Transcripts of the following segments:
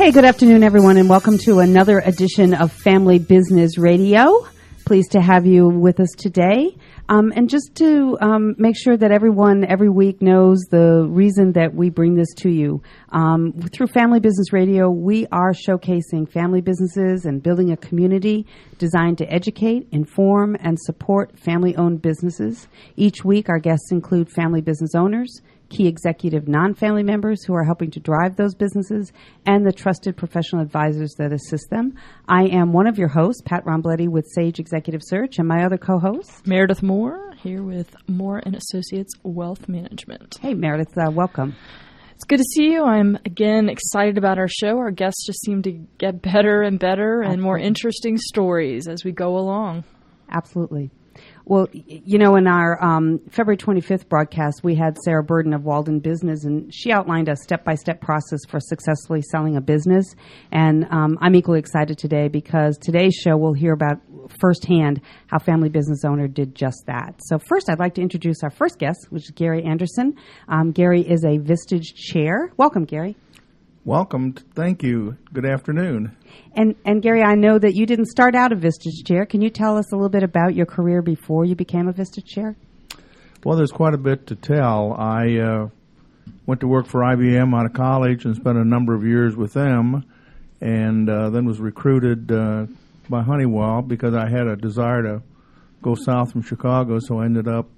Hey, good afternoon, everyone, and welcome to another edition of Family Business Radio. Pleased to have you with us today. And just to make sure that everyone every week knows the reason that we bring this to you. Through Family Business Radio, we are showcasing family businesses and building a community designed to educate, inform, and support family-owned businesses. Each week, our guests include family business owners, key executive non-family members who are helping to drive those businesses, and the trusted professional advisors that assist them. I am one of your hosts, Pat Rombletti with Sage Executive Search, and my other co-host, Meredith Moore, here with Moore & Associates Wealth Management. Hey, Meredith, welcome. It's good to see you. I'm, again, excited about our show. Our guests just seem to get better and better and more interesting stories as we go along. Absolutely. Well, you know, in our February 25th broadcast, we had Sarah Burden of Walden Business, and she outlined a step-by-step process for successfully selling a business. And I'm equally excited today because today's show we'll hear about firsthand how Family Business Owner did just that. So first, I'd like to introduce our first guest, which is Gary Anderson. Gary is a Vistage chair. Welcome, Gary. Welcome. Thank you. Good afternoon. And Gary, I know that you didn't start out a Vistage chair. Can you tell us a little bit about your career before you became a Vistage chair? Well, there's quite a bit to tell. I went to work for IBM out of college and spent a number of years with them, and then was recruited by Honeywell because I had a desire to go south from Chicago, so I ended up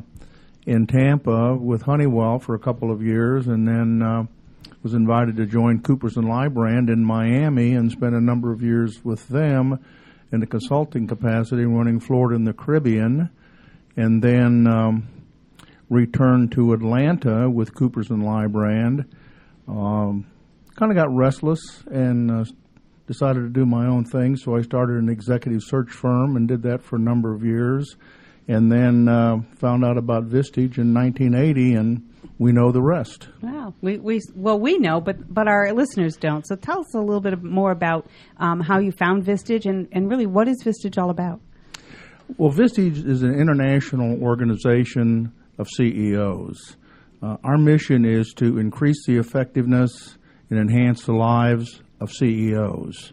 in Tampa with Honeywell for a couple of years, and then was invited to join Coopers & Lybrand in Miami and spent a number of years with them in a consulting capacity running Florida and the Caribbean, and then returned to Atlanta with Coopers & Lybrand. Kind of got restless and decided to do my own thing, so I started an executive search firm and did that for a number of years, and then found out about Vistage in 1980, and we know the rest. Wow. We know, but our listeners don't. So tell us a little bit more about how you found Vistage and really what is Vistage all about? Well, Vistage is an international organization of CEOs. Our mission is to increase the effectiveness and enhance the lives of CEOs.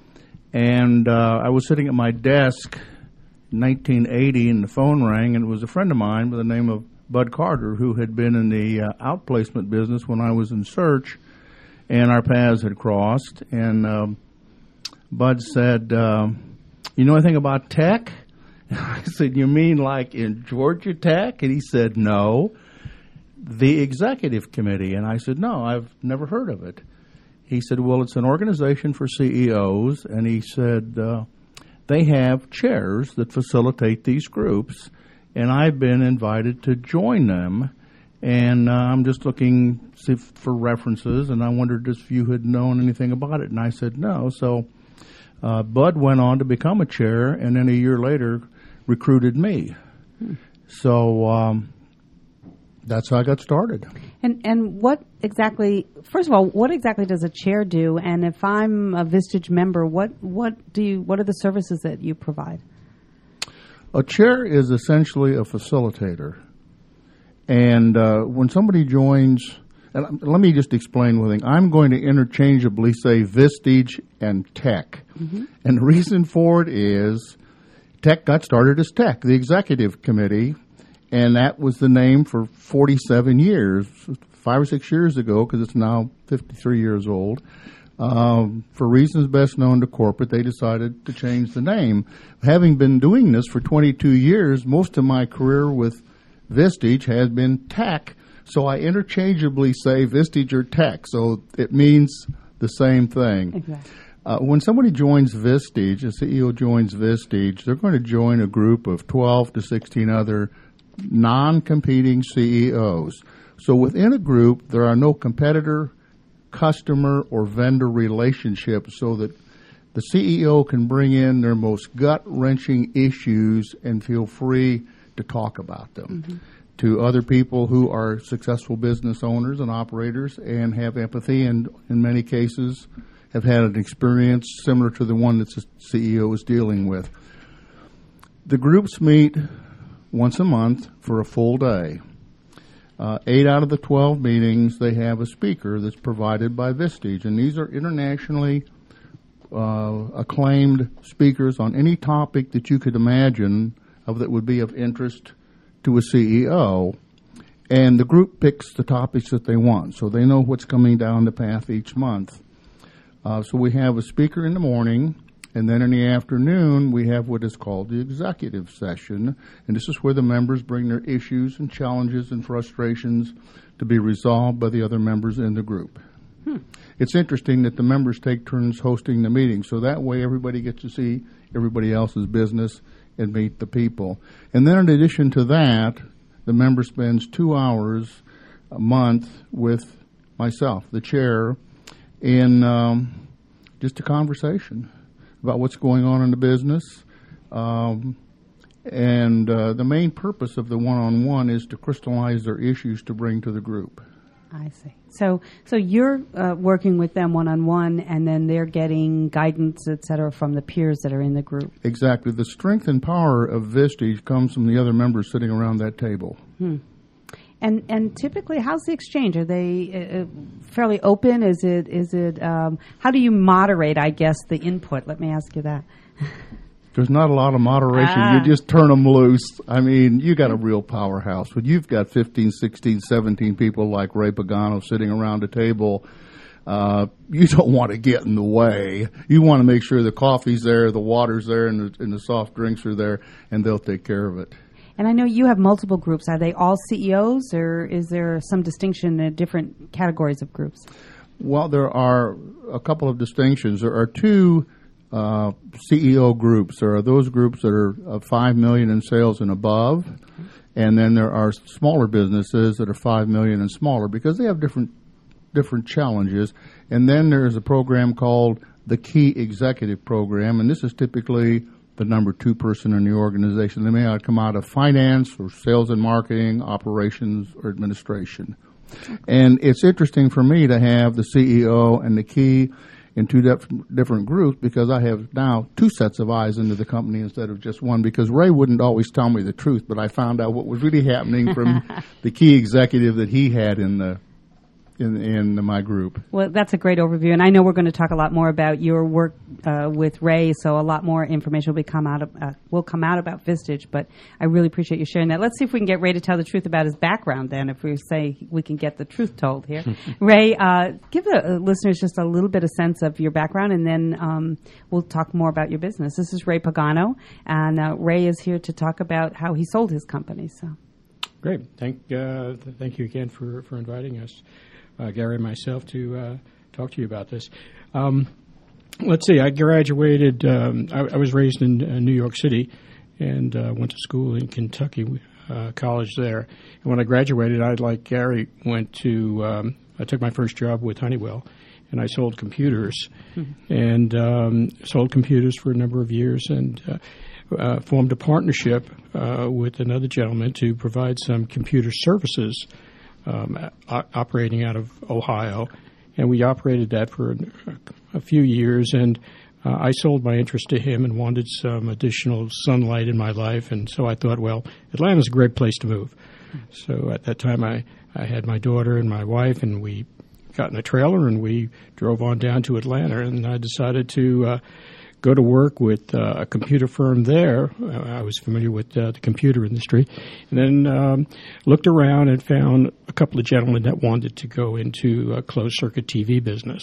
And I was sitting at my desk in 1980 and the phone rang, and it was a friend of mine by the name of Bud Carter, who had been in the outplacement business when I was in search, and our paths had crossed. And Bud said, you know anything about tech? I said, you mean like in Georgia Tech? And he said, no, the executive committee. And I said, no, I've never heard of it. He said, well, it's an organization for CEOs. And he said, they have chairs that facilitate these groups. And I've been invited to join them, and I'm just looking for references, and I wondered if you had known anything about it, and I said no. So Bud went on to become a chair, and then a year later recruited me. So that's how I got started. And what exactly, first of all, what exactly does a chair do? And if I'm a Vistage member, what are the services that you provide? A chair is essentially a facilitator. And when somebody joins, and let me just explain one thing. I'm going to interchangeably say Vistage and Tech. Mm-hmm. And the reason for it is Tech got started as Tech, the executive committee, and that was the name for 47 years, 5 or 6 years ago, because it's now 53 years old. For reasons best known to corporate, they decided to change the name. Having been doing this for 22 years, most of my career with Vistage has been Tech, so I interchangeably say Vistage or Tech, so it means the same thing. Exactly. When somebody joins Vistage, a CEO joins Vistage, they're going to join a group of 12 to 16 other non-competing CEOs. So within a group, there are no competitor, customer, or vendor relationships, so that the CEO can bring in their most gut-wrenching issues and feel free to talk about them to other people who are successful business owners and operators and have empathy and, in many cases, have had an experience similar to the one that the CEO is dealing with. The groups meet once a month for a full day. 8 out of the 12 meetings, they have a speaker that's provided by Vistage, and these are internationally acclaimed speakers on any topic that you could imagine that would be of interest to a CEO. And the group picks the topics that they want, so they know what's coming down the path each month. So we have a speaker in the morning, and then in the afternoon we have what is called the executive session, and this is where the members bring their issues and challenges and frustrations to be resolved by the other members in the group. It's interesting that the members take turns hosting the meeting, so that way everybody gets to see everybody else's business and meet the people. And then in addition to that, the member spends 2 hours a month with myself, the chair, in just a conversation about what's going on in the business. And the main purpose of the one-on-one is to crystallize their issues to bring to the group. I see. So you're working with them one-on-one, and then they're getting guidance, et cetera, from the peers that are in the group. Exactly. The strength and power of Vistage comes from the other members sitting around that table. And typically, how's the exchange? Are they fairly open? Is it? How do you moderate, I guess, the input? Let me ask you that. There's not a lot of moderation. You just turn them loose. I mean, you got a real powerhouse. When you've got 15, 16, 17 people like Ray Pagano sitting around a table, you don't want to get in the way. You want to make sure the coffee's there, the water's there, and the soft drinks are there, and they'll take care of it. And I know you have multiple groups. Are they all CEOs, or is there some distinction in different categories of groups? Well, there are a couple of distinctions. There are two CEO groups. There are those groups that are $5 million in sales and above, and then there are smaller businesses that are $5 million and smaller because they have different challenges. And then there is a program called the Key Executive Program, and this is typically the number 2 person in the organization. They may not come out of finance or sales and marketing, operations, or administration. And it's interesting for me to have the CEO and the key in two different groups because I have now 2 sets of eyes into the company instead of just one, because Ray wouldn't always tell me the truth, but I found out what was really happening from the key executive that he had in my group. Well, that's a great overview, and I know we're going to talk a lot more about your work with Ray, so a lot more information will come out about Vistage, but I really appreciate you sharing that. Let's see if we can get Ray to tell the truth about his background then, if we say we can get the truth told here. Ray, give the listeners just a little bit of sense of your background, and then we'll talk more about your business. This is Ray Pagano, and Ray is here to talk about how he sold his company. So, great. Thank you again for inviting us. Gary and myself to talk to you about this. Let's see, I graduated, I was raised in New York City and went to school in Kentucky, college there. And when I graduated, I, like Gary, I took my first job with Honeywell, and I sold computers. And sold computers for a number of years and formed a partnership with another gentleman to provide some computer services operating out of Ohio, and we operated that for a few years, and I sold my interest to him and wanted some additional sunlight in my life, and so I thought, well, Atlanta's a great place to move. So at that time I had my daughter and my wife, and we got in a trailer and we drove on down to Atlanta, and I decided to go to work with a computer firm there. I was familiar with the computer industry. And then looked around and found a couple of gentlemen that wanted to go into a closed-circuit TV business.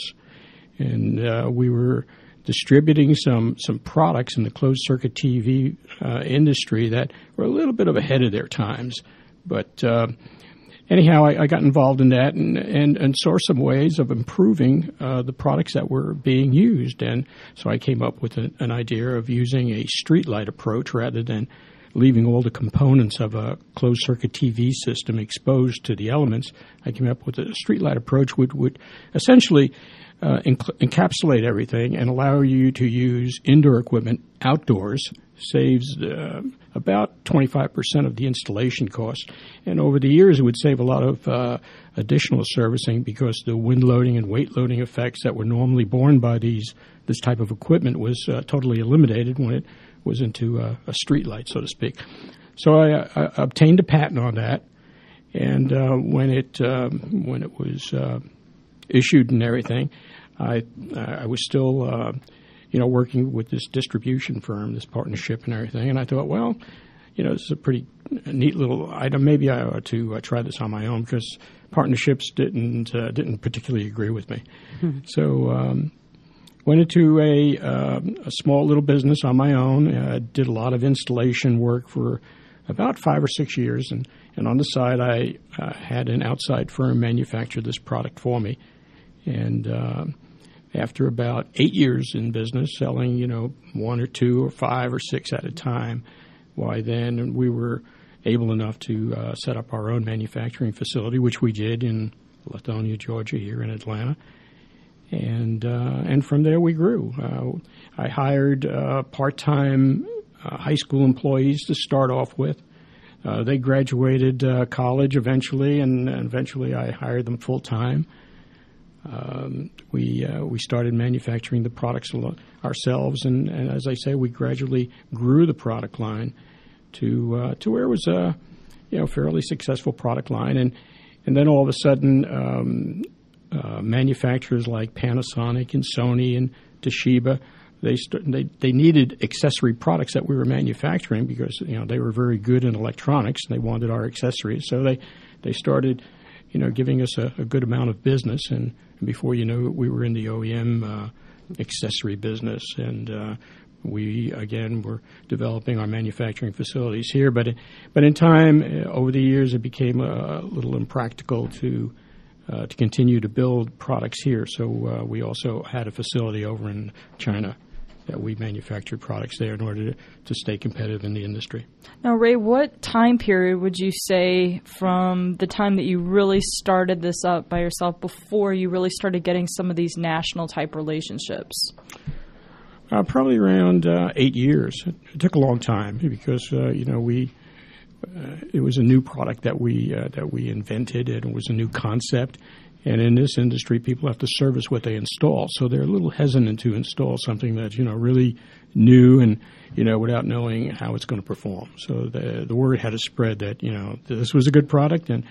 And we were distributing some products in the closed-circuit TV industry that were a little bit of ahead of their times. But anyhow, I got involved in that and saw some ways of improving the products that were being used. And so I came up with an idea of using a streetlight approach rather than leaving all the components of a closed-circuit TV system exposed to the elements. I came up with a streetlight approach which would essentially encapsulate everything and allow you to use indoor equipment outdoors. Saves about 25% of the installation cost. And over the years, it would save a lot of additional servicing because the wind loading and weight loading effects that were normally borne by this type of equipment was totally eliminated when it was into a street light, so to speak. So I obtained a patent on that, And when it was issued and everything, I was still working with this distribution firm, this partnership and everything. And I thought, well, this is a pretty neat little item. Maybe I ought to try this on my own, because partnerships didn't particularly agree with me. Mm-hmm. So went into a small little business on my own. Did a lot of installation work for about 5 or 6 years, and on the side I had an outside firm manufacture this product for me. And after about 8 years in business, selling 1 or 2 or 5 or 6 at a time, why then we were able enough to set up our own manufacturing facility, which we did in Lithonia, Georgia, here in Atlanta. And from there we grew. I hired part-time high school employees to start off with. They graduated college eventually, and eventually I hired them full-time. We started manufacturing the products ourselves, and as I say, we gradually grew the product line to where it was a fairly successful product line, and then all of a sudden manufacturers like Panasonic and Sony and Toshiba, they needed accessory products that we were manufacturing, because they were very good in electronics and they wanted our accessories, so they started giving us a good amount of business, and before you know it, we were in the OEM accessory business, and we again were developing our manufacturing facilities here. But in time, over the years, it became a little impractical to continue to build products here. So we also had a facility over in China that we manufactured products there in order to stay competitive in the industry. Now, Ray, what time period would you say from the time that you really started this up by yourself before you really started getting some of these national type relationships? Probably around 8 years. It took a long time because it was a new product that we invented, and it was a new concept. And in this industry, people have to service what they install, so they're a little hesitant to install something that's really new and without knowing how it's going to perform. So the word had to spread that this was a good product, and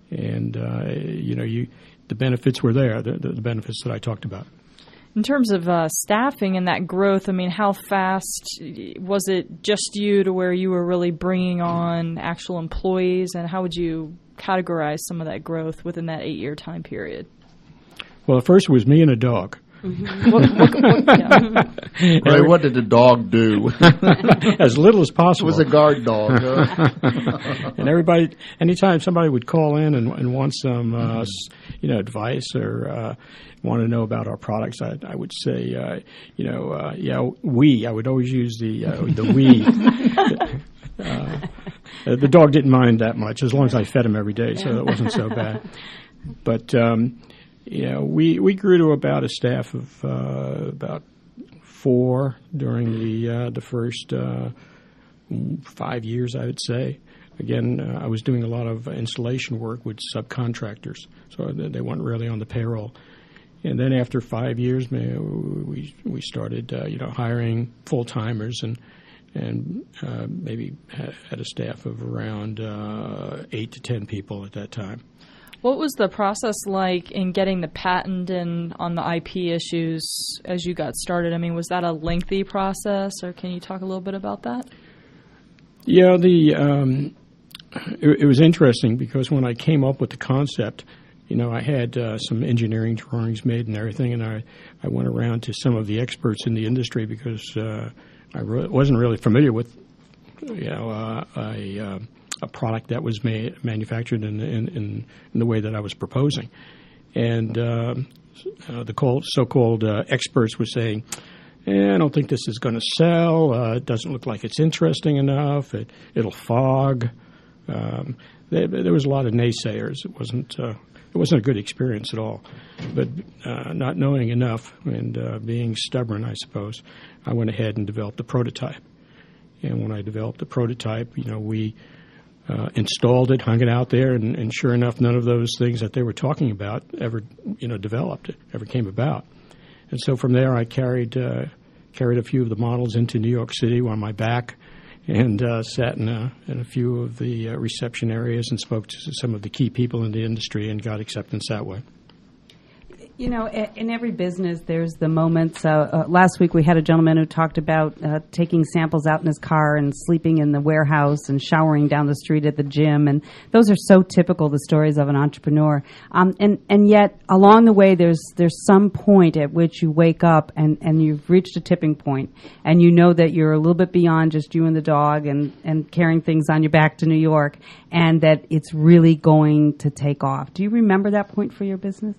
the benefits were there, the benefits that I talked about. In terms of staffing and that growth, I mean, how fast was it just you to where you were really bringing on actual employees, and how would you categorize some of that growth within that 8-year time period? Well, at first it was me and a dog. Mm-hmm. Ray, what did the dog do? As little as possible. It was a guard dog. And anytime somebody would call in and want some advice or want to know about our products, I would say, we. I would always use the we. The dog didn't mind that much as long as I fed him every day, so that wasn't so bad. But we grew to about a staff of about 4 during the first 5 years, I would say. Again, I was doing a lot of installation work with subcontractors, so they weren't really on the payroll. And then after 5 years, we started hiring full timers and maybe had a staff of around 8 to 10 people at that time. What was the process like in getting the patent in on the IP issues as you got started? I mean, was that a lengthy process, or can you talk a little bit about that? Yeah, it was interesting because when I came up with the concept, I had some engineering drawings made and everything, and I went around to some of the experts in the industry because I wasn't really familiar with a product that was manufactured in the way that I was proposing. And the so-called experts were saying, I don't think this is going to sell. It doesn't look like it's interesting enough. It'll fog. There was a lot of naysayers. It wasn't a good experience at all. But not knowing enough and being stubborn, I suppose, I went ahead and developed a prototype. And when I developed the prototype, we installed it, hung it out there, and sure enough, none of those things that they were talking about ever, developed, ever came about. And so from there, I carried a few of the models into New York City on my back and sat in a few of the reception areas and spoke to some of the key people in the industry and got acceptance that way. You know, in every business, there's the moments. Last week, we had a gentleman who talked about taking samples out in his car and sleeping in the warehouse and showering down the street at the gym. And those are so typical, the stories of an entrepreneur. And yet, along the way, there's some point at which you wake up and you've reached a tipping point, and you know that you're a little bit beyond just you and the dog and carrying things on your back to New York, and that it's really going to take off. Do you remember that point for your business?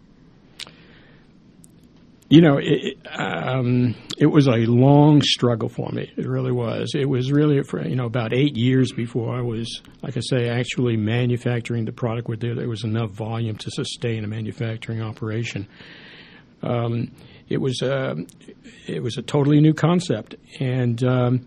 You know, it was a long struggle for me. It really was. It was really, about 8 years before I was, like I say, actually manufacturing the product where there was enough volume to sustain a manufacturing operation. It was a totally new concept, and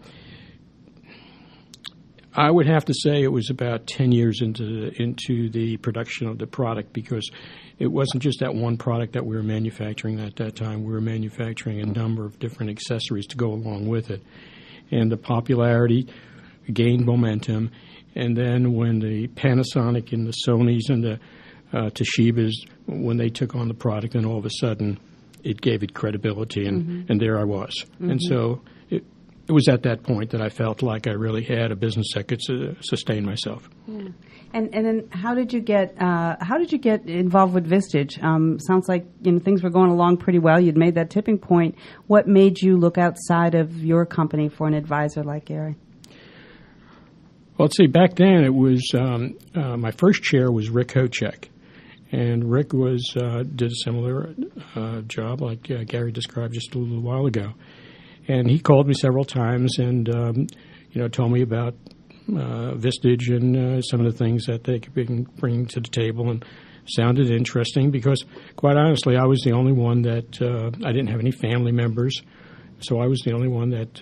I would have to say it was about 10 years into the production of the product, because it wasn't just that one product that we were manufacturing at that time. We were manufacturing a number of different accessories to go along with it. And the popularity gained momentum. And then when the Panasonic and the Sonys and the Toshibas, when they took on the product, then all of a sudden it gave it credibility, and there I was. Mm-hmm. And so it was at that point that I felt like I really had a business that could sustain myself. Yeah. And then how did you get involved with Vistage? Sounds like things were going along pretty well. You'd made that tipping point. What made you look outside of your company for an advisor like Gary? Well, let's see. Back then, it was my first chair was Rick Hocek, and Rick did a similar job like Gary described just a little while ago. And he called me several times and told me about Vistage and some of the things that they could bring to the table, and sounded interesting because, quite honestly, I was the only one that I didn't have any family members, so I was the only one that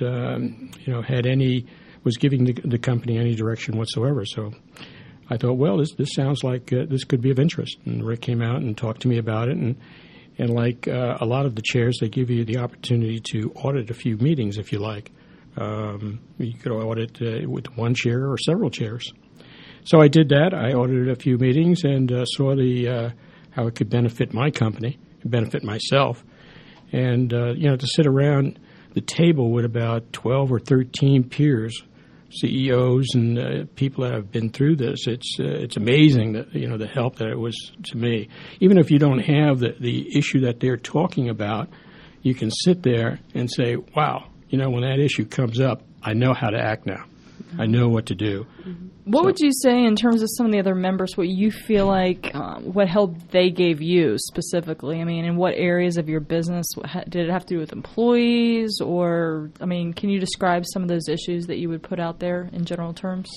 was giving the company any direction whatsoever. So I thought, well, this sounds like this could be of interest. And Rick came out and talked to me about it, and like a lot of the chairs, they give you the opportunity to audit a few meetings if you like. You could audit with one chair or several chairs. So I did that. I audited a few meetings and saw how it could benefit my company, benefit myself. And, to sit around the table with about 12 or 13 peers, CEOs and people that have been through this, it's amazing that, the help that it was to me. Even if you don't have the issue that they're talking about, you can sit there and say, wow, when that issue comes up, I know how to act now. I know what to do. What would you say in terms of some of the other members, what you feel like, what help they gave you specifically? I mean, in what areas of your business? Did it have to do with employees? Or, can you describe some of those issues that you would put out there in general terms?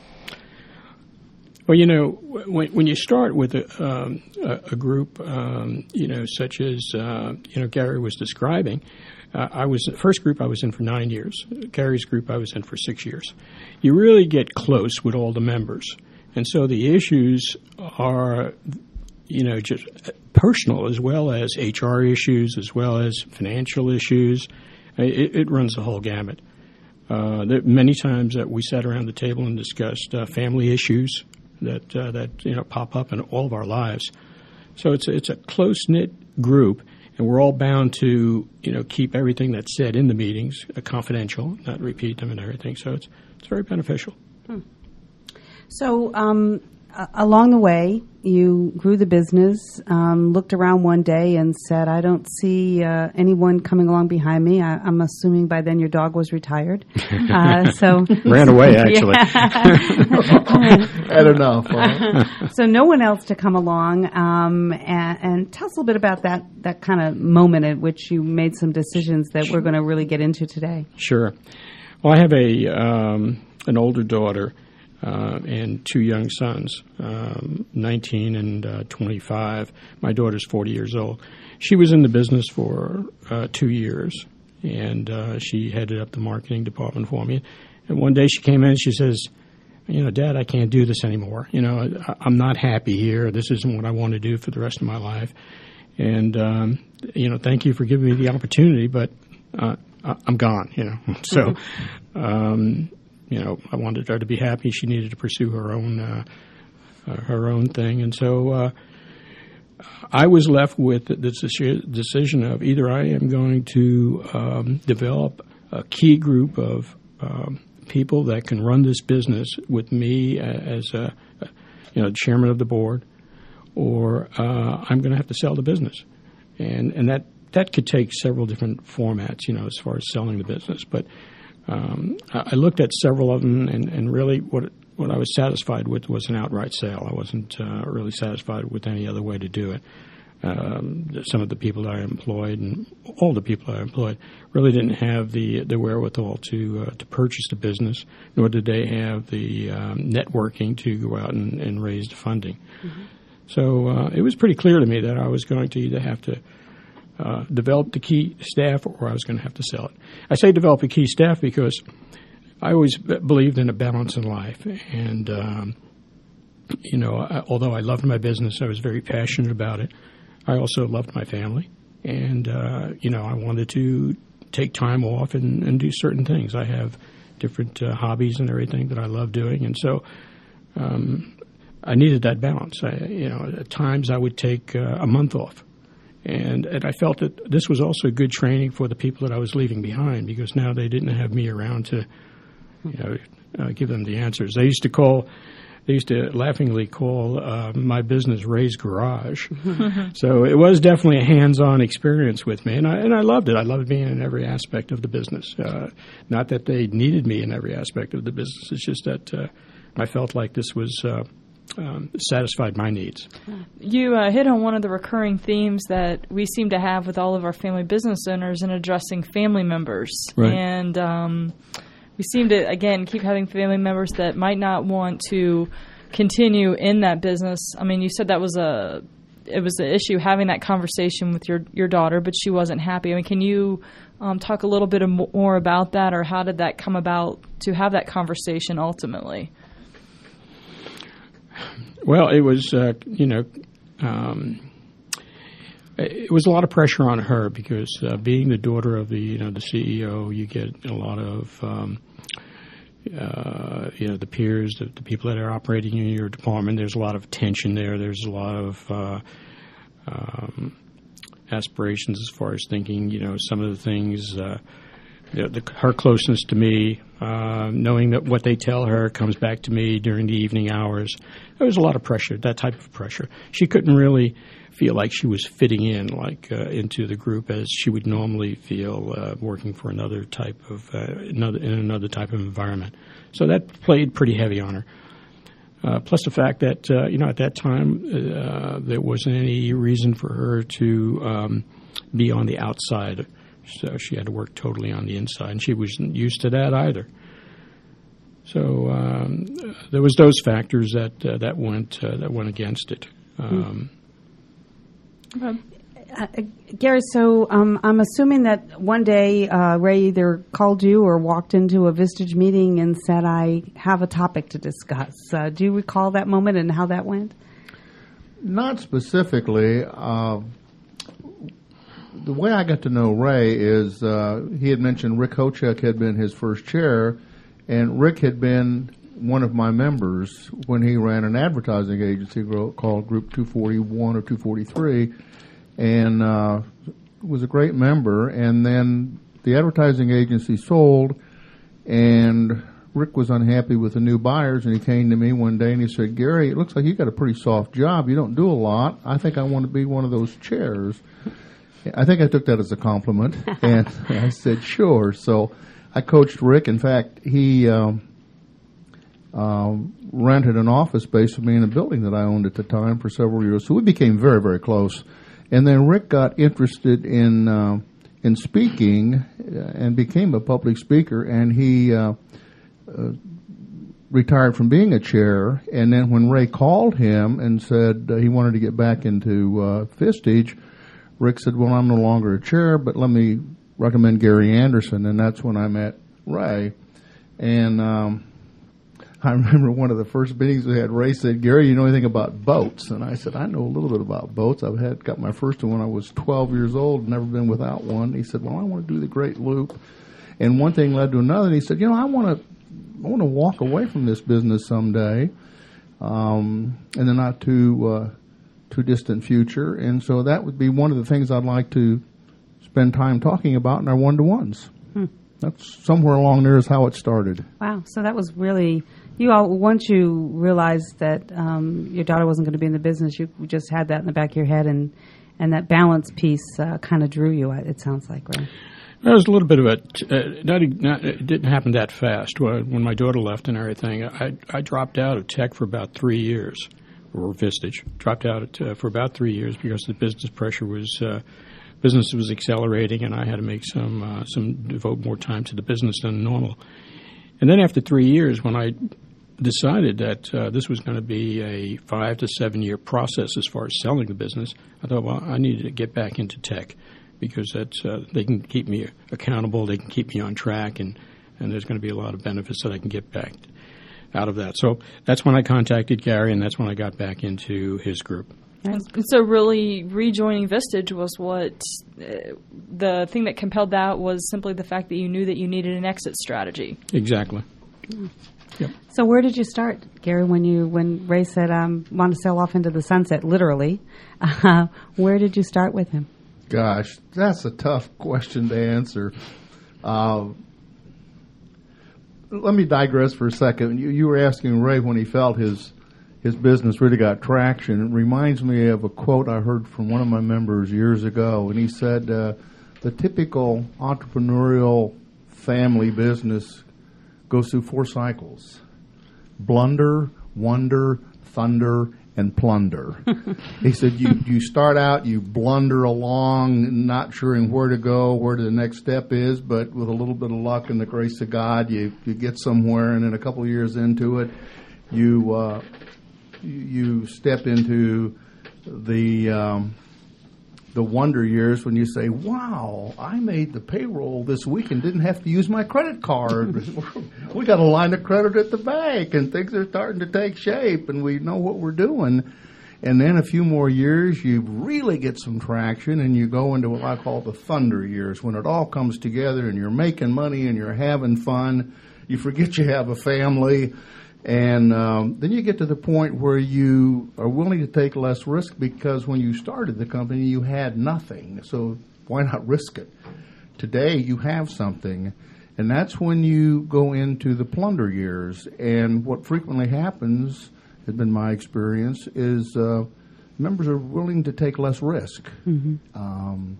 Well, when you start with a group, such as, Gary was describing, the first group I was in for 9 years. Gary's group I was in for 6 years. You really get close with all the members. And so the issues are, just personal as well as HR issues, as well as financial issues. It runs the whole gamut. There many times that we sat around the table and discussed family issues that pop up in all of our lives. So it's a close-knit group. And we're all bound to, keep everything that's said in the meetings confidential, not repeat them and everything. So it's very beneficial. So along the way, you grew the business, looked around one day and said, I don't see anyone coming along behind me. I'm assuming by then your dog was retired. So ran away, actually. Had enough. Huh? So no one else to come along. And tell us a little bit about that kind of moment at which you made some decisions that we're going to really get into today. Sure. Well, I have an older daughter. And two young sons, 19 and 25. My daughter's 40 years old. She was in the business for 2 years, and she headed up the marketing department for me. And one day she came in and she says, Dad, I can't do this anymore. I'm not happy here. This isn't what I want to do for the rest of my life. And, thank you for giving me the opportunity, but I'm gone, So I wanted her to be happy. She needed to pursue her own thing, and so I was left with the decision of either I am going to develop a key group of people that can run this business with me as chairman of the board, or I'm going to have to sell the business, and that could take several different formats, as far as selling the business. But I looked at several of them, and really what I was satisfied with was an outright sale. I wasn't really satisfied with any other way to do it. Some of the people that I employed, and all the people I employed, really didn't have the wherewithal to purchase the business, nor did they have the networking to go out and raise the funding. Mm-hmm. So it was pretty clear to me that I was going to either have to develop the key staff, or I was going to have to sell it. I say develop a key staff because I always believed in a balance in life, and although I loved my business, I was very passionate about it. I also loved my family, and I wanted to take time off and do certain things. I have different hobbies and everything that I love doing, and so I needed that balance. At times I would take a month off. And I felt that this was also good training for the people that I was leaving behind, because now they didn't have me around to, give them the answers. They used to laughingly call my business Ray's Garage. So it was definitely a hands-on experience with me, and I loved it. I loved being in every aspect of the business. Not that they needed me in every aspect of the business. It's just that I felt like this was satisfied my needs. You hit on one of the recurring themes that we seem to have with all of our family business owners in addressing family members. Right. And we seem to, again, keep having family members that might not want to continue in that business. I mean, you said it was an issue having that conversation with your daughter, but she wasn't happy. I mean, can you talk a little bit more about that, or how did that come about to have that conversation ultimately? Well, it was, it was a lot of pressure on her because being the daughter of the CEO, you get a lot of, the peers, the people that are operating in your department. There's a lot of tension there. There's a lot of aspirations as far as thinking, some of the things. Her closeness to me, knowing that what they tell her comes back to me during the evening hours. There was a lot of pressure, that type of pressure. She couldn't really feel like she was fitting in, into the group as she would normally feel working for another type of in another type of environment. So that played pretty heavy on her. Plus the fact that at that time there wasn't any reason for her to be on the outside. So she had to work totally on the inside, and she wasn't used to that either. So there was those factors that went against it. Gary, so I'm assuming that one day Ray either called you or walked into a Vistage meeting and said, "I have a topic to discuss." Do you recall that moment and how that went? Not specifically. The way I got to know Ray is he had mentioned Rick Hochek had been his first chair, and Rick had been one of my members when he ran an advertising agency called Group 241 or 243, and was a great member. And then the advertising agency sold, and Rick was unhappy with the new buyers, and he came to me one day and he said, "Gary, it looks like you got a pretty soft job. You don't do a lot. I think I want to be one of those chairs." I think I took that as a compliment, and I said, "Sure." So I coached Rick. In fact, he rented an office space for me in a building that I owned at the time for several years. So we became very, very close. And then Rick got interested in speaking and became a public speaker, and he retired from being a chair. And then when Ray called him and said he wanted to get back into Vistage, Rick said, "Well, I'm no longer a chair, but let me recommend Gary Anderson." And that's when I met Ray. And I remember one of the first meetings we had, Ray said, "Gary, you know anything about boats?" And I said, "I know a little bit about boats. Got my first one when I was 12 years old, never been without one." He said, "Well, I want to do the Great Loop." And one thing led to another, and he said, "I want to want to walk away from this business someday, in the not too distant future. And so that would be one of the things I'd like to spend time talking about in our one-to-ones. That's somewhere along there is how it started. Wow. So that was really, once you realized that your daughter wasn't going to be in the business, you just had that in the back of your head, and that balance piece kind of drew you, it sounds like, right? There was a little bit of it didn't happen that fast. When my daughter left and everything, I dropped out of tech for about 3 years, or Vistage. Dropped out for about 3 years because the business pressure was business was accelerating, and I had to make devote more time to the business than normal. And then after 3 years, when I decided that this was going to be a 5 to 7 year process as far as selling the business, I thought, well, I needed to get back into tech because that's they can keep me accountable, they can keep me on track, and there's going to be a lot of benefits that I can get back out of that. So that's when I contacted Gary, and that's when I got back into his group. So really rejoining Vistage was what the thing that compelled that was simply the fact that you knew that you needed an exit strategy. Exactly. Yep. So where did you start, Gary, when Ray said, want to sail off into the sunset, literally? Where did you start with him? Gosh, that's a tough question to answer. Let me digress for a second. You were asking Ray when he felt his business really got traction. It reminds me of a quote I heard from one of my members years ago, and he said, the typical entrepreneurial family business goes through 4 cycles: blunder, wonder, thunder, and plunder. He said you start out, you blunder along, not sure where to go, where the next step is, but with a little bit of luck and the grace of God, you get somewhere, and then a couple of years into it, you step into the wonder years when you say, wow, I made the payroll this week and didn't have to use my credit card. We got a line of credit at the bank, and things are starting to take shape, and we know what we're doing. And then a few more years, you really get some traction, and you go into what I call the thunder years, when it all comes together and you're making money and you're having fun. You forget you have a family. And then you get to the point where you are willing to take less risk, because when you started the company, you had nothing. So why not risk it? Today, you have something. And that's when you go into the plunder years. And what frequently happens, has been my experience, is members are willing to take less risk. Mm-hmm.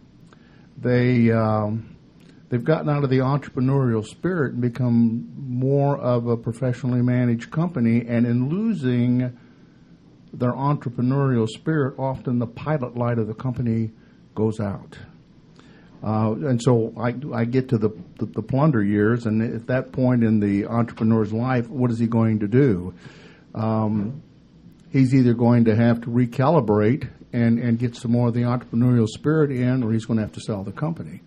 They've gotten out of the entrepreneurial spirit and become more of a professionally managed company, and in losing their entrepreneurial spirit, often the pilot light of the company goes out. And so I get to the plunder years, and at that point in the entrepreneur's life, what is he going to do? He's either going to have to recalibrate and get some more of the entrepreneurial spirit in, or he's going to have to sell the company.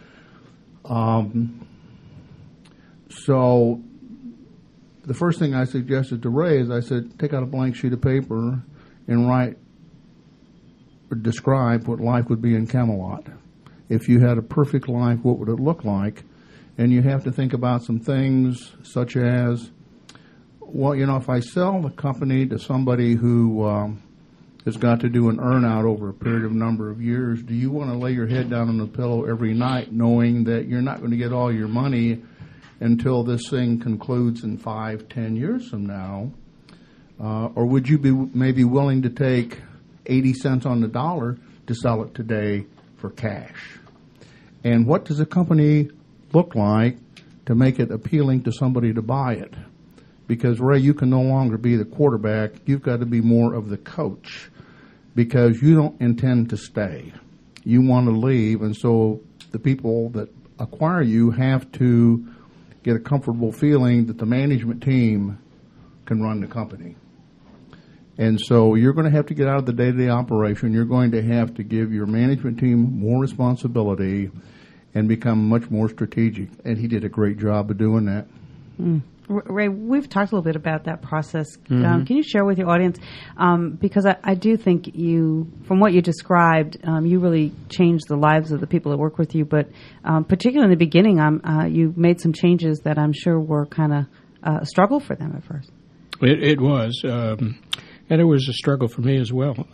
So the first thing I suggested to Ray is I said, take out a blank sheet of paper and write or describe what life would be in Camelot. If you had a perfect life, what would it look like? And you have to think about some things such as, well, if I sell the company to somebody who has got to do an earn-out over a period of number of years, do you want to lay your head down on the pillow every night knowing that you're not going to get all your money until this thing concludes in 5-10 years from now? Or would you be maybe willing to take 80 cents on the dollar to sell it today for cash? And what does a company look like to make it appealing to somebody to buy it? Because, Ray, you can no longer be the quarterback. You've got to be more of the coach, because you don't intend to stay. You want to leave, and so the people that acquire you have to get a comfortable feeling that the management team can run the company. And so you're going to have to get out of the day-to-day operation. You're going to have to give your management team more responsibility and become much more strategic. And he did a great job of doing that. Ray, we've talked a little bit about that process. Mm-hmm. Can you share with your audience? Because I do think from what you described, you really changed the lives of the people that work with you. But particularly in the beginning, you made some changes that I'm sure were kind of a struggle for them at first. It was, and it was a struggle for me as well.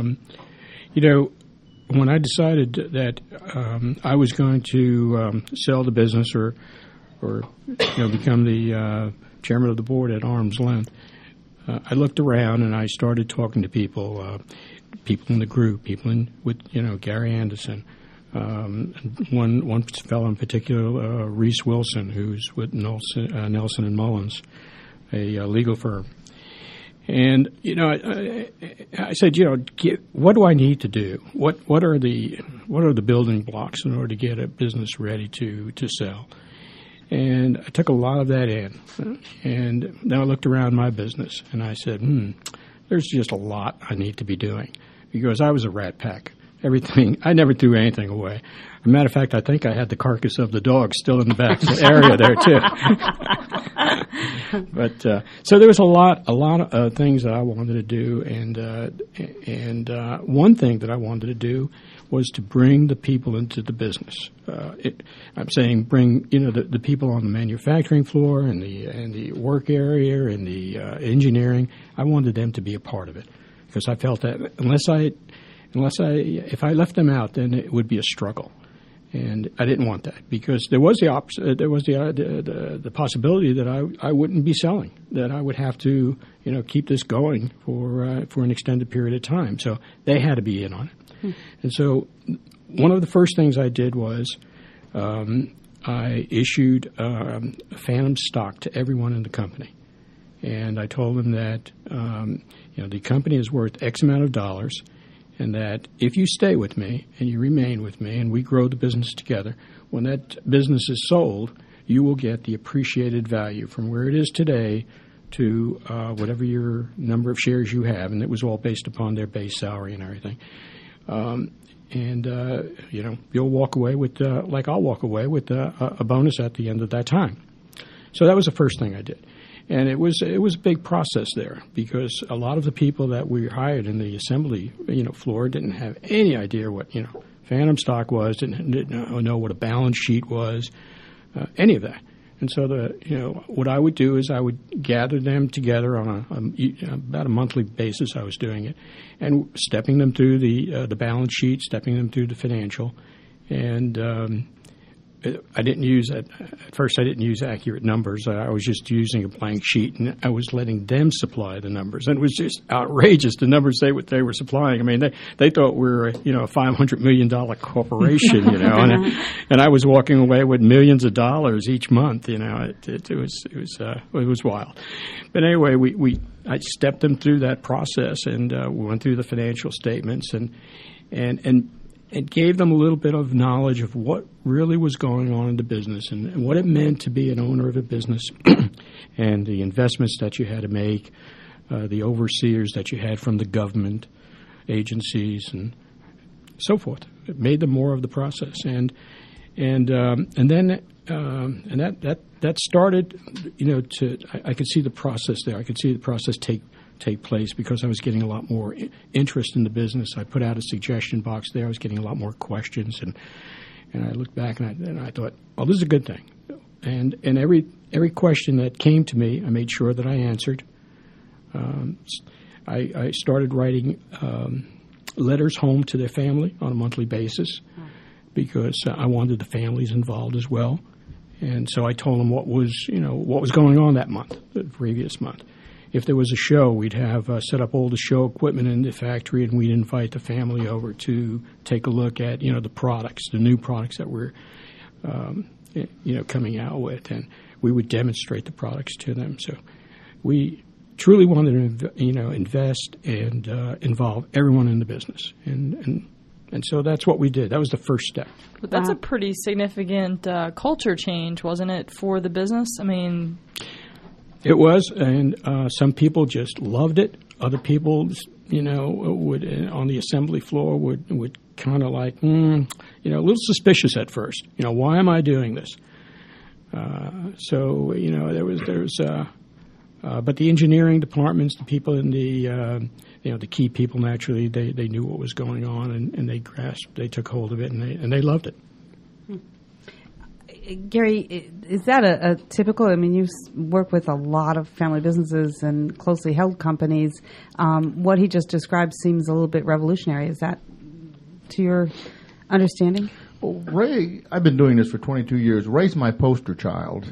When I decided that I was going to sell the business or become the chairman of the board at arm's length, I looked around and I started talking to people in the group, with Gary Anderson, one fellow in particular, Reese Wilson, who's with Nelson and Mullins, a legal firm. And I said, what do I need to do? What are the building blocks in order to get a business ready to sell? And I took a lot of that in, and then I looked around my business and I said, there's just a lot I need to be doing, because I was a rat pack. I never threw anything away. As a matter of fact, I think I had the carcass of the dog still in the back area there too. But so there was a lot of things that I wanted to do, and one thing that I wanted to do was to bring the people into the business. I'm saying bring the people on the manufacturing floor and the work area and the engineering. I wanted them to be a part of it, because I felt that if I left them out, then it would be a struggle, and I didn't want that, because there was the possibility that I wouldn't be selling, that I would have to keep this going for an extended period of time. So they had to be in on it, and so one of the first things I did was I issued phantom stock to everyone in the company, and I told them that the company is worth X amount of dollars, and that if you stay with me and you remain with me and we grow the business together, when that business is sold, you will get the appreciated value from where it is today to whatever your number of shares you have, and it was all based upon their base salary and everything. You'll walk away with, like I'll walk away with a bonus at the end of that time. So that was the first thing I did. And it was a big process there, because a lot of the people that we hired in the assembly floor didn't have any idea what phantom stock was, didn't know what a balance sheet was, any of that. And so what I would do is I would gather them together on about a monthly basis. I was doing it, and stepping them through the balance sheet, stepping them through the financial, and I didn't use at first. I didn't use accurate numbers. I was just using a blank sheet, and I was letting them supply the numbers. And it was just outrageous, the numbers they were supplying. I mean, they thought we were a $500 million corporation, and I was walking away with millions of dollars each month. It was wild. But anyway, I stepped them through that process, and we went through the financial statements and it gave them a little bit of knowledge of what really was going on in the business and what it meant to be an owner of a business and the investments that you had to make, the overseers that you had from the government agencies and so forth. It made them more of the process. And then that started, I could see the process there. I could see the process take place because I was getting a lot more interest in the business. I put out a suggestion box there. I was getting a lot more questions, and I looked back and I thought, well, this is a good thing. And every question that came to me, I made sure that I answered. I started writing letters home to their family on a monthly basis because I wanted the families involved as well. And so I told them what was going on that month, the previous month. If there was a show, we'd have set up all the show equipment in the factory, and we'd invite the family over to take a look at, the products, the new products that we're, coming out with, and we would demonstrate the products to them. So we truly wanted to, invest and involve everyone in the business, and so that's what we did. That was the first step. But that's a pretty significant culture change, wasn't it, for the business? I mean, it was, and some people just loved it. Other people, would on the assembly floor would kind of like, a little suspicious at first. Why am I doing this? So there was, but the engineering departments, the people in the, the key people naturally, they knew what was going on, and they grasped, they took hold of it, and they loved it. Gary, is that a typical? I mean, you work with a lot of family businesses and closely held companies. What he just described seems a little bit revolutionary. Is that to your understanding? Well, Ray, I've been doing this for 22 years. Ray's my poster child.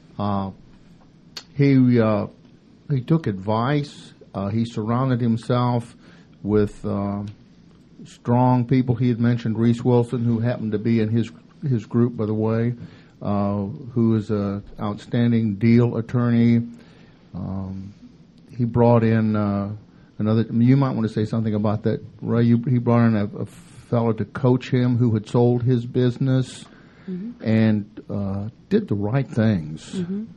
He took advice. He surrounded himself with strong people. He had mentioned Reese Wilson, who happened to be in his group, by the way, who is an outstanding deal attorney. He brought in another. You might want to say something about that, Ray. He brought in a fellow to coach him who had sold his business and did the right things.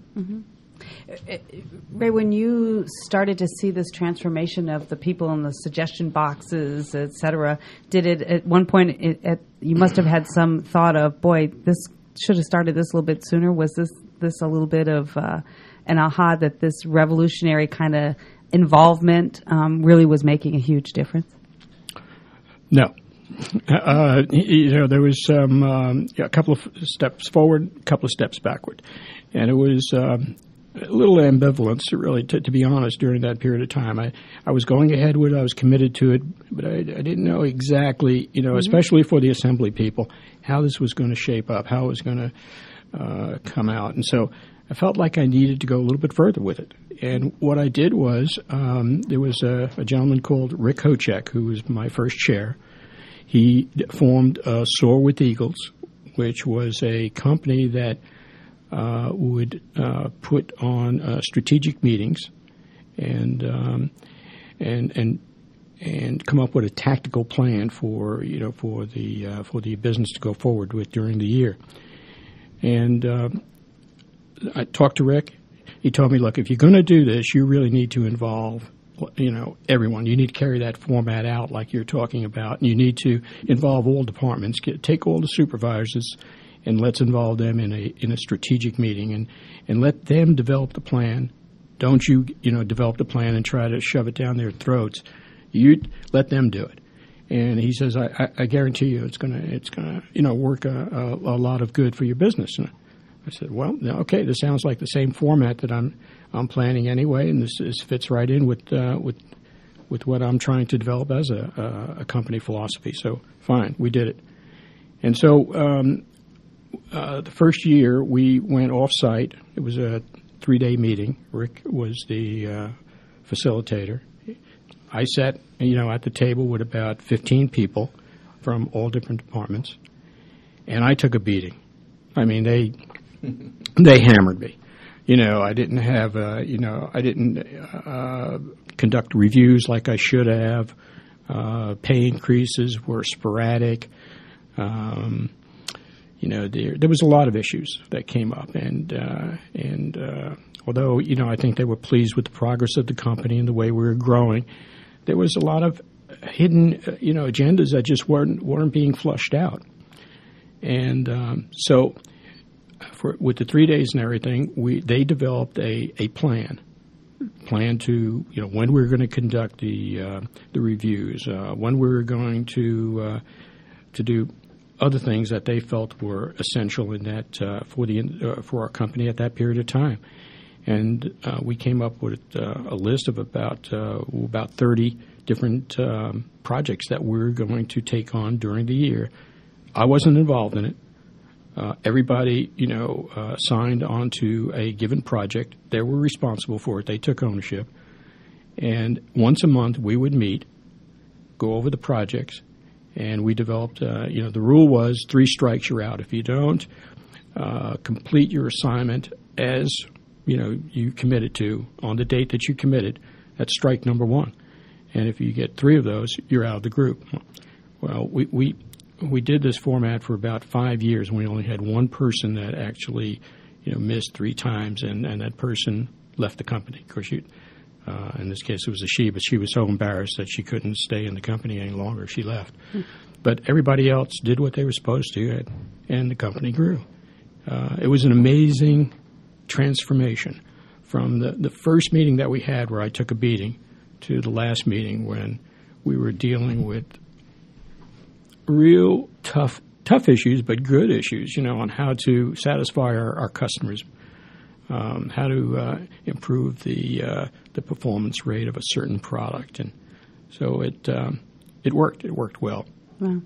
Ray, when you started to see this transformation of the people in the suggestion boxes, et cetera, did it at one point, you must have had some thought of, boy, this should have started this a little bit sooner? Was this a little bit of an aha that this revolutionary kind of involvement really was making a huge difference? No. There was a couple of steps forward, a couple of steps backward. And it was a little ambivalence, really, to be honest, during that period of time. I was going ahead with it. I was committed to it, but I didn't know exactly, especially for the assembly people, how this was going to shape up, how it was going to come out. And so I felt like I needed to go a little bit further with it. And what I did was there was a gentleman called Rick Hocek, who was my first chair. He formed Soar with Eagles, which was a company that would put on strategic meetings and come up with a tactical plan for the business to go forward with during the year. And I talked to Rick. He told me, look, if you're going to do this, you really need to involve everyone. You need to carry that format out like you're talking about. And you need to involve all departments. Take all the supervisors and let's involve them in a strategic meeting and let them develop the plan. Don't you develop the plan and try to shove it down their throats. You let them do it. And he says, I guarantee you it's gonna work a lot of good for your business. And I said, well, okay, this sounds like the same format that I'm planning anyway, and this fits right in with what I'm trying to develop as a company philosophy. So fine, we did it. And so the first year we went off-site. It was a 3-day meeting. Rick was the facilitator. I sat, at the table with about 15 people from all different departments, and I took a beating. I mean, they hammered me. I didn't have, I didn't conduct reviews like I should have. Pay increases were sporadic. There was a lot of issues that came up, and although I think they were pleased with the progress of the company and the way we were growing, there was a lot of hidden agendas that just weren't being flushed out, and so with the 3 days and everything, they developed a plan to when we were going to conduct the reviews, when we were going to do other things that they felt were essential in that for our company at that period of time. And we came up with a list of about 30 different projects that we were going to take on during the year. I wasn't involved in it. Everybody, signed on to a given project. They were responsible for it. They took ownership. And once a month we would meet, go over the projects, and we developed, the rule was 3 strikes, you're out. If you don't complete your assignment as you committed to on the date that you committed, that's strike number 1. And if you get 3 of those, you're out of the group. Well, we did this format for about 5 years, and we only had one person that actually missed 3 times, and that person left the company. Of course, in this case it was a she, but she was so embarrassed that she couldn't stay in the company any longer. She left. But everybody else did what they were supposed to, and the company grew. It was an amazing transformation from the first meeting that we had where I took a beating to the last meeting when we were dealing with real tough tough issues, but good issues, on how to satisfy our customers, how to improve the performance rate of a certain product. And so it worked. It worked well. Wow.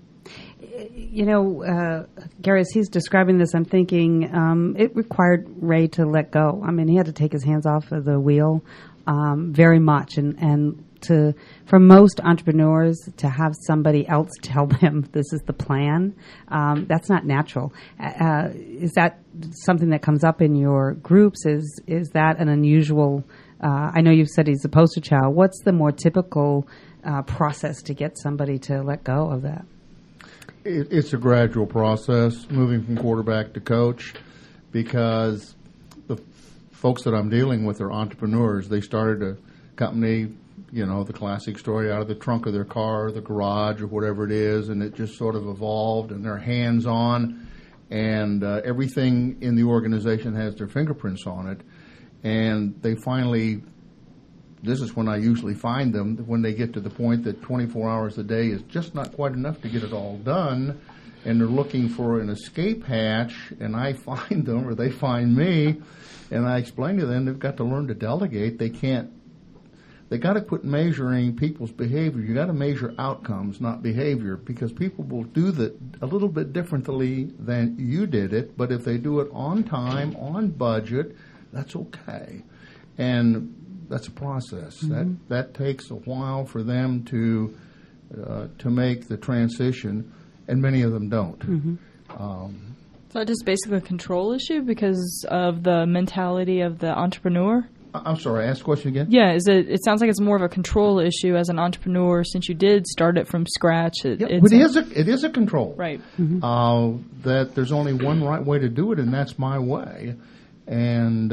Gary, as he's describing this, I'm thinking it required Ray to let go. I mean, he had to take his hands off of the wheel very much. And for most entrepreneurs to have somebody else tell them this is the plan, that's not natural. Is that something that comes up in your groups? Is that an unusual, I know you've said he's a poster child. What's the more typical process to get somebody to let go of that? It's a gradual process, moving from quarterback to coach, because the folks that I'm dealing with are entrepreneurs. They started a company, the classic story, out of the trunk of their car, the garage, or whatever it is, and it just sort of evolved, and they're hands-on, and everything in the organization has their fingerprints on it, and they finally, this is when I usually find them, when they get to the point that 24 hours a day is just not quite enough to get it all done, and they're looking for an escape hatch, and I find them, or they find me, and I explain to them they've got to learn to delegate. They got to quit measuring people's behavior. You got to measure outcomes, not behavior, because people will do that a little bit differently than you did it, but if they do it on time, on budget, that's okay. And that's a process. Mm-hmm. That takes a while for them to make the transition, and many of them don't. Mm-hmm. Is that just basically a control issue because of the mentality of the entrepreneur? I'm sorry, ask the question again? Yeah, it sounds like it's more of a control issue as an entrepreneur since you did start it from scratch. It is a control. Right. Mm-hmm. That there's only one right way to do it, and that's my way. And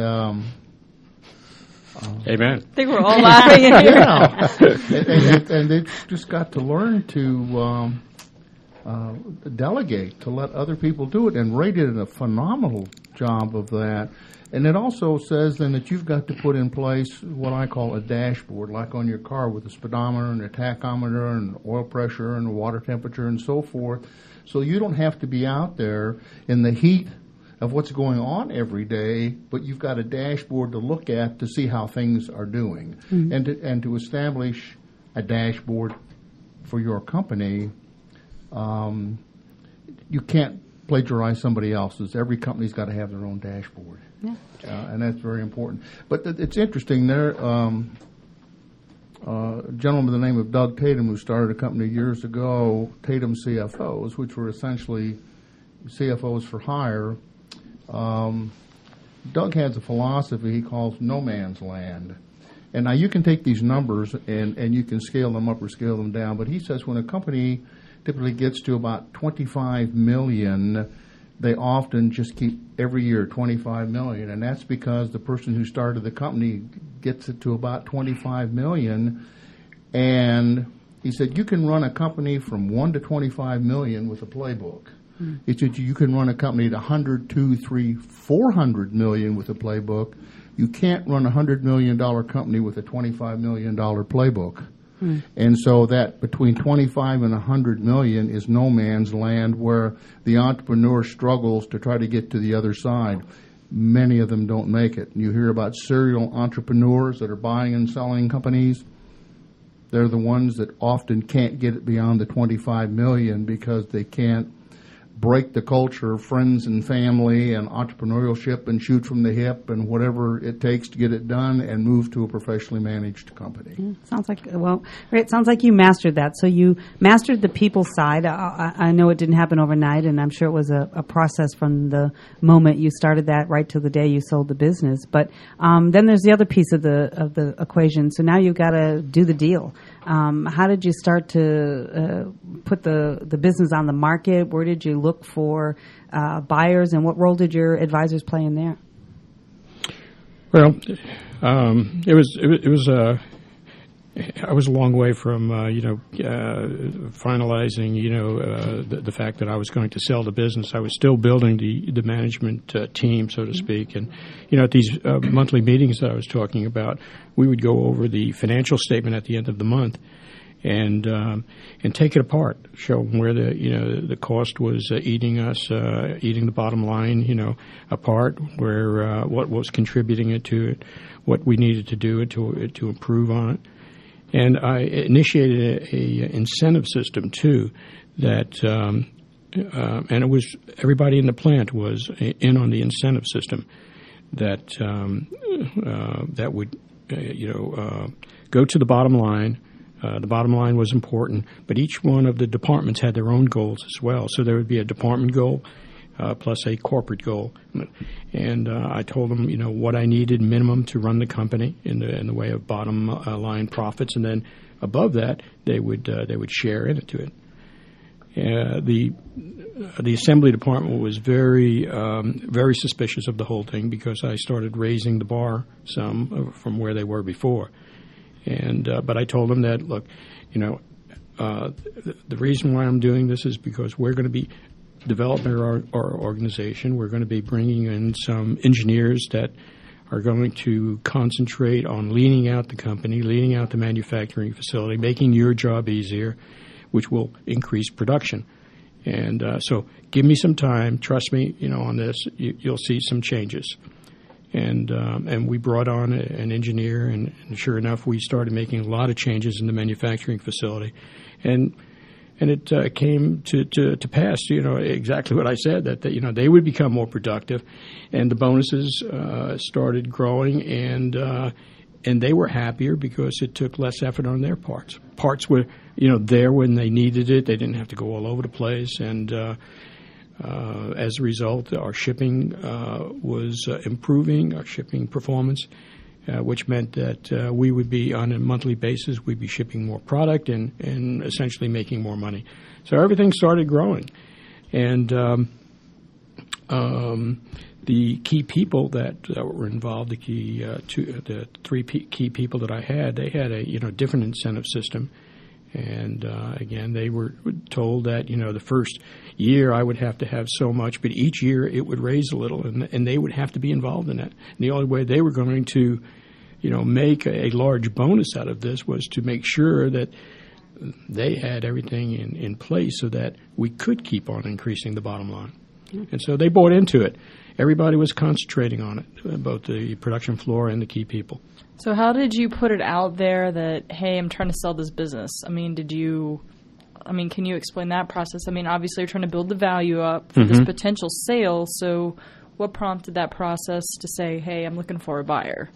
amen. I think we're all laughing in here. Yeah. and they've just got to learn to delegate, to let other people do it. And Ray did a phenomenal job of that. And it also says then that you've got to put in place what I call a dashboard, like on your car with a speedometer and a tachometer and oil pressure and water temperature and so forth. So you don't have to be out there in the heat of what's going on every day, but you've got a dashboard to look at to see how things are doing. Mm-hmm. And to establish a dashboard for your company, you can't plagiarize somebody else's. Every company's got to have their own dashboard. Yeah. And that's very important. But it's interesting. There, a gentleman by the name of Doug Tatum, who started a company years ago, Tatum CFOs, which were essentially CFOs for hire. Doug has a philosophy he calls no man's land. And now you can take these numbers and you can scale them up or scale them down. But he says when a company typically gets to about 25 million, they often just keep every year 25 million. And that's because the person who started the company gets it to about 25 million. And he said you can run a company from 1 to 25 million with a playbook. It's that you can run a company to 100, 2, 3, 400 million with a playbook. You can't run a $100 million company with a $25 million playbook. And so that between 25 and 100 million is no man's land where the entrepreneur struggles to try to get to the other side. Many of them don't make it. You hear about serial entrepreneurs that are buying and selling companies. They're the ones that often can't get it beyond the 25 million because they can't break the culture of friends and family and entrepreneurship and shoot from the hip and whatever it takes to get it done and move to a professionally managed company. Sounds like, it sounds like you mastered that. So you mastered the people side. I know it didn't happen overnight, and I'm sure it was a process from the moment you started that right to the day you sold the business. But then there's the other piece of the equation. So now you've got to do the deal. How did you start to put the business on the market? Where did you look for buyers, and what role did your advisors play in there? Well, it was I was a long way from finalizing the fact that I was going to sell the business. I was still building the management team, so to speak, and at these monthly meetings that I was talking about, we would go over the financial statement at the end of the month. and take it apart, show them where the cost was eating the bottom line, apart, where what was contributing it to it, what we needed to do to improve on it. And I initiated a incentive system too, that and it was everybody in the plant was in on the incentive system that that would go to the bottom line. The bottom line was important, but each one of the departments had their own goals as well. So there would be a department goal plus a corporate goal, and I told them, what I needed minimum to run the company in the way of bottom line profits, and then above that they would share into it. The assembly department was very very suspicious of the whole thing because I started raising the bar some from where they were before. And but I told them that, look, the reason why I'm doing this is because we're going to be developing our organization. We're going to be bringing in some engineers that are going to concentrate on leaning out the company, leaning out the manufacturing facility, making your job easier, which will increase production. And so give me some time. Trust me, on this. You'll see some changes. And we brought on an engineer, and sure enough, we started making a lot of changes in the manufacturing facility, and it came to pass. Exactly what I said, that they would become more productive, and the bonuses started growing, and they were happier because it took less effort on their parts. Parts were there when they needed it. They didn't have to go all over the place, and as a result, our shipping was improving, our shipping performance, which meant that we would be, on a monthly basis, we'd be shipping more product and essentially making more money. So everything started growing. And the key people that were involved, the three key people that I had, they had a different incentive system. And again, they were told that the first year I would have to have so much, but each year it would raise a little, and they would have to be involved in that. And the only way they were going to, make a large bonus out of this was to make sure that they had everything in place so that we could keep on increasing the bottom line. Mm-hmm. And so they bought into it. Everybody was concentrating on it, both the production floor and the key people. So how did you put it out there that, hey, I'm trying to sell this business? Can you explain that process? Obviously you're trying to build the value up for this potential sale. So what prompted that process to say, hey, I'm looking for a buyer?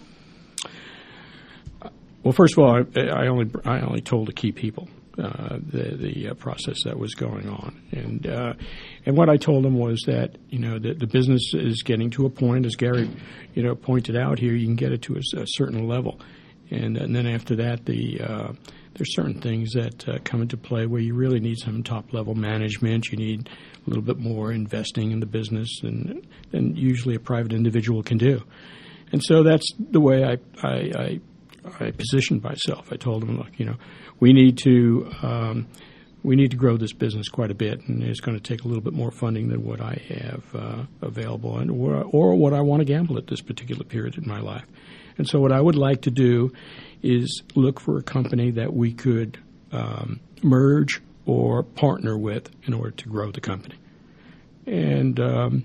Well, first of all, I only told the key people the process that was going on, and what I told them was that the business is getting to a point, as Gary pointed out here, you can get it to a certain level, and then after that there's certain things that come into play where you really need some top level management. You need a little bit more investing in the business than usually a private individual can do, and so that's the way I positioned myself. I told them, look, we need to grow this business quite a bit, and it's going to take a little bit more funding than what I have available, and or what I want to gamble at this particular period in my life. And so, what I would like to do is look for a company that we could merge or partner with in order to grow the company. And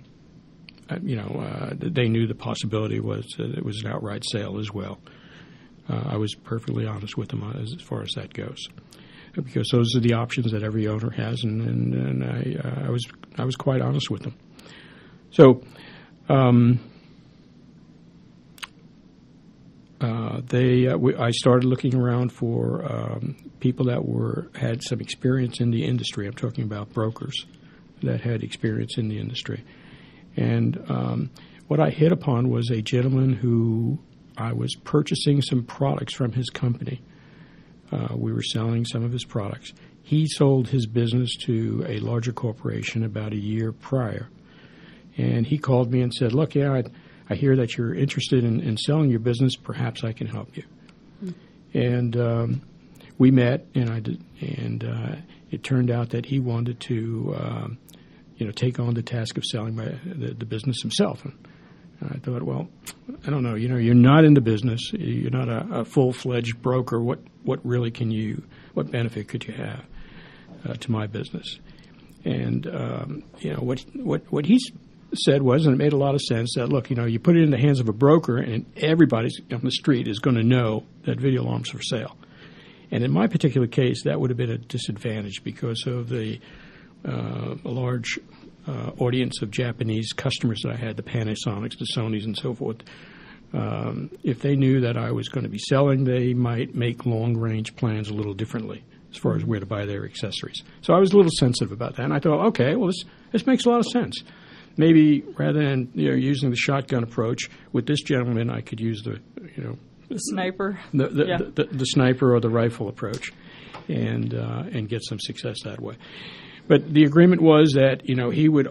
they knew the possibility was that it was an outright sale as well. I was perfectly honest with them as far as that goes, because those are the options that every owner has, and I was quite honest with them. So I started looking around for people that had some experience in the industry. I'm talking about brokers that had experience in the industry, and what I hit upon was a gentleman who I was purchasing some products from his company. We were selling some of his products. He sold his business to a larger corporation about a year prior. And he called me and said, look, I hear that you're interested in selling your business. Perhaps I can help you. Mm-hmm. And we met, and it turned out that he wanted to take on the task of selling the business himself. And I thought, well, I don't know. You're not in the business. You're not a full-fledged broker. What benefit could you have to my business? And what he said was, and it made a lot of sense, that look, you put it in the hands of a broker, and everybody on the street is going to know that video alarms are for sale. And in my particular case, that would have been a disadvantage because of the large audience of Japanese customers that I had, the Panasonics, the Sonys, and so forth. If they knew that I was going to be selling, they might make long-range plans a little differently as far as where to buy their accessories. So I was a little sensitive about that, and I thought, okay, well, this makes a lot of sense. Maybe rather than using the shotgun approach with this gentleman, I could use the sniper, the sniper or the rifle approach, and get some success that way. But the agreement was that he would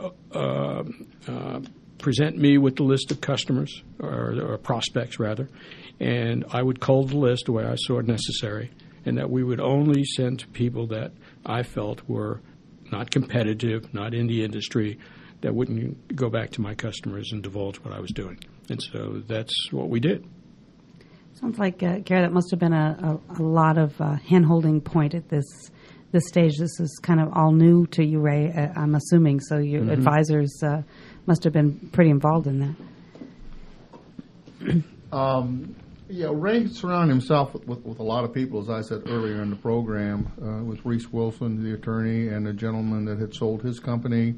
present me with the list of customers or prospects rather, and I would cull the list the way I saw it necessary, and that we would only send to people that I felt were not competitive, not in the industry, that wouldn't go back to my customers and divulge what I was doing. And so that's what we did. Sounds like, Gary, that must have been a lot of hand-holding point at this stage. This is kind of all new to you, Ray, I'm assuming. So your advisors must have been pretty involved in that. Ray surrounded himself with a lot of people, as I said earlier in the program, with Reese Wilson, the attorney, and a gentleman that had sold his company.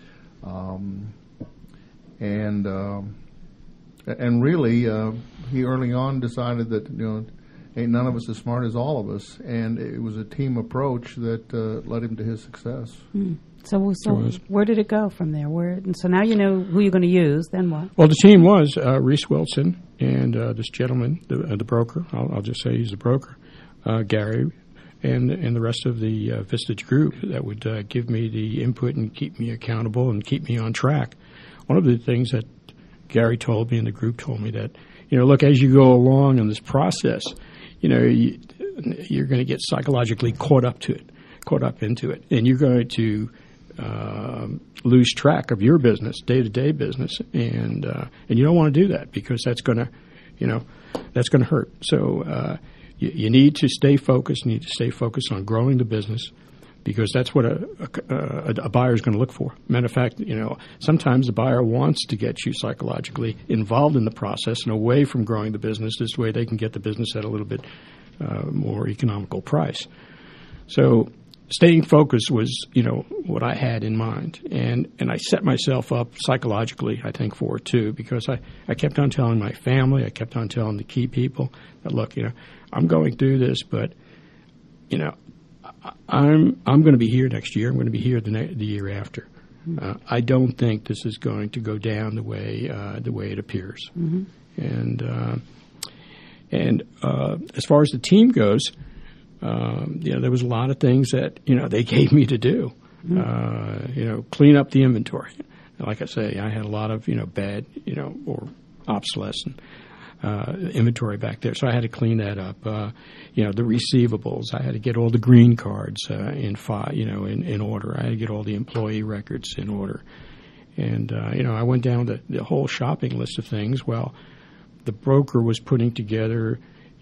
And really, he early on decided that ain't none of us as smart as all of us, and it was a team approach that led him to his success. So where did it go from there? So now you know who you're going to use. Then what? Well, the team was Reese Wilson and this gentleman, the broker. I'll just say he's a broker, Gary, and the rest of the Vistage group that would give me the input and keep me accountable and keep me on track. One of the things that Gary told me and the group told me that, look, as you go along in this process, you're going to get psychologically caught up into it, and you're going to lose track of your business, day-to-day business, and you don't want to do that because that's going to hurt. So you need to stay focused. You need to stay focused on growing the business because that's what a buyer is going to look for. Matter of fact, sometimes the buyer wants to get you psychologically involved in the process and away from growing the business. This way they can get the business at a little bit more economical price. So staying focused was, what I had in mind. And I set myself up psychologically, I think, for it, too, because I kept on telling my family, I kept on telling the key people that, look, I'm going through this, but, I'm going to be here next year. I'm going to be here the year after. I don't think this is going to go down the way it appears. Mm-hmm. And as far as the team goes, there was a lot of things that they gave me to do. Mm-hmm. Clean up the inventory. Like I say, I had a lot of bad or obsolescent inventory back there, so I had to clean that up. The receivables, I had to get all the green cards in order. I had to get all the employee records in order, and I went down the whole shopping list of things. Well, the broker was putting together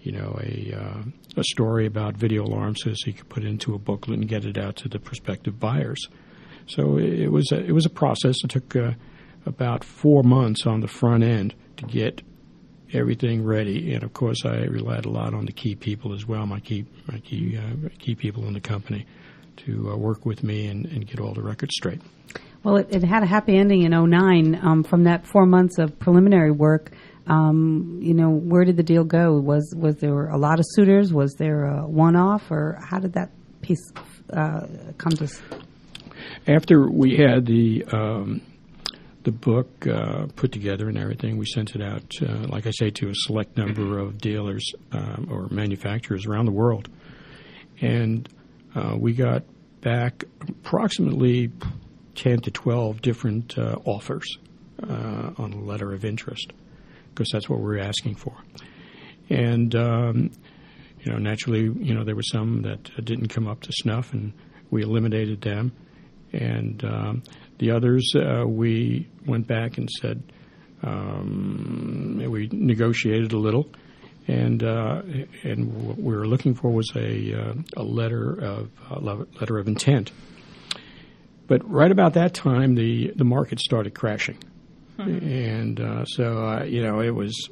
a story about video alarms so he could put it into a booklet and get it out to the prospective buyers. So it was a process. It took about 4 months on the front end to get everything ready, and of course I relied a lot on the key people as well, my key people in the company, to work with me and get all the records straight. Well, it had a happy ending in 2009. From that 4 months of preliminary work, where did the deal go? Was there a lot of suitors? Was there a one-off, or how did that piece come to? After we had the book put together and everything, we sent it out, like I say, to a select number of dealers or manufacturers around the world. And we got back approximately 10 to 12 different offers on a letter of interest, because that's what we were asking for. And, naturally, there were some that didn't come up to snuff, and we eliminated them. And the others, we went back and said, We negotiated a little, and what we were looking for was a letter of intent. But right about that time, the market started crashing, and so it was.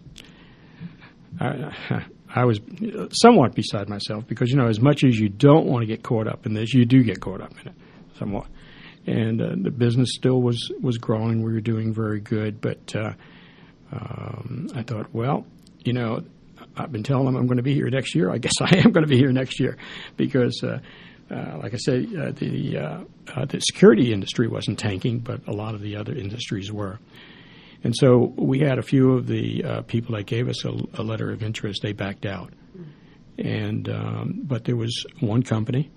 I was somewhat beside myself because, as much as you don't want to get caught up in this, you do get caught up in it somewhat. And the business still was growing. We were doing very good. But I thought, well, I've been telling them I'm going to be here next year. I guess I am going to be here next year because, like I said, the security industry wasn't tanking, but a lot of the other industries were. And so we had a few of the people that gave us a letter of interest. They backed out, and but there was one company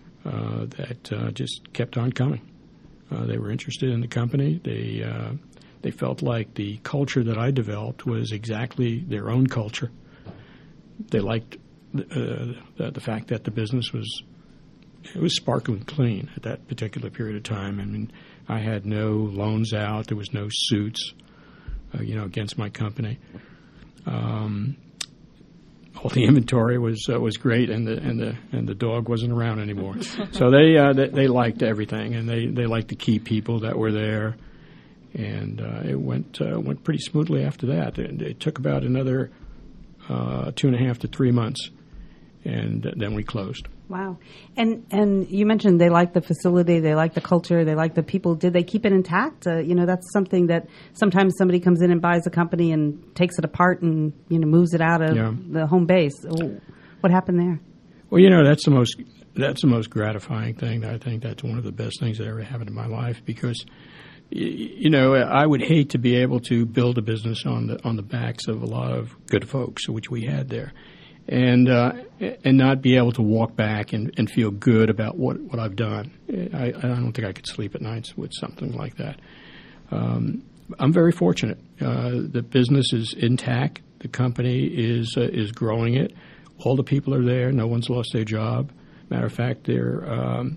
that just kept on coming. They were interested in the company. They felt like the culture that I developed was exactly their own culture. They liked the fact that the business was sparkling clean at that particular period of time. I mean, I had no loans out. There was no suits. Against my company. All the inventory was great, and the dog wasn't around anymore. So they liked everything, and they liked the key people that were there, and it went pretty smoothly after that. It took about another 2.5 to 3 months, and then we closed. Wow. And you mentioned they like the facility, they like the culture, they like the people. Did they keep it intact? That's something that sometimes somebody comes in and buys a company and takes it apart and, moves it out of the home base. What happened there? Well, that's the most gratifying thing. I think that's one of the best things that ever happened in my life because, I would hate to be able to build a business on the backs of a lot of good folks, which we had there. And not be able to walk back and feel good about what I've done. I don't think I could sleep at nights with something like that. I'm very fortunate. The business is intact. The company is growing it. All the people are there. No one's lost their job. Matter of fact, they're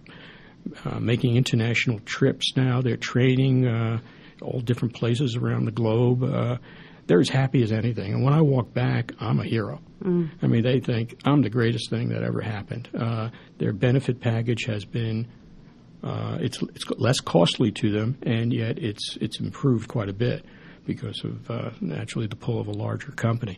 making international trips now. They're training all different places around the globe. They're as happy as anything. And when I walk back, I'm a hero. I mean, they think I'm the greatest thing that ever happened. Their benefit package has been it's less costly to them, and yet it's improved quite a bit because of naturally the pull of a larger company.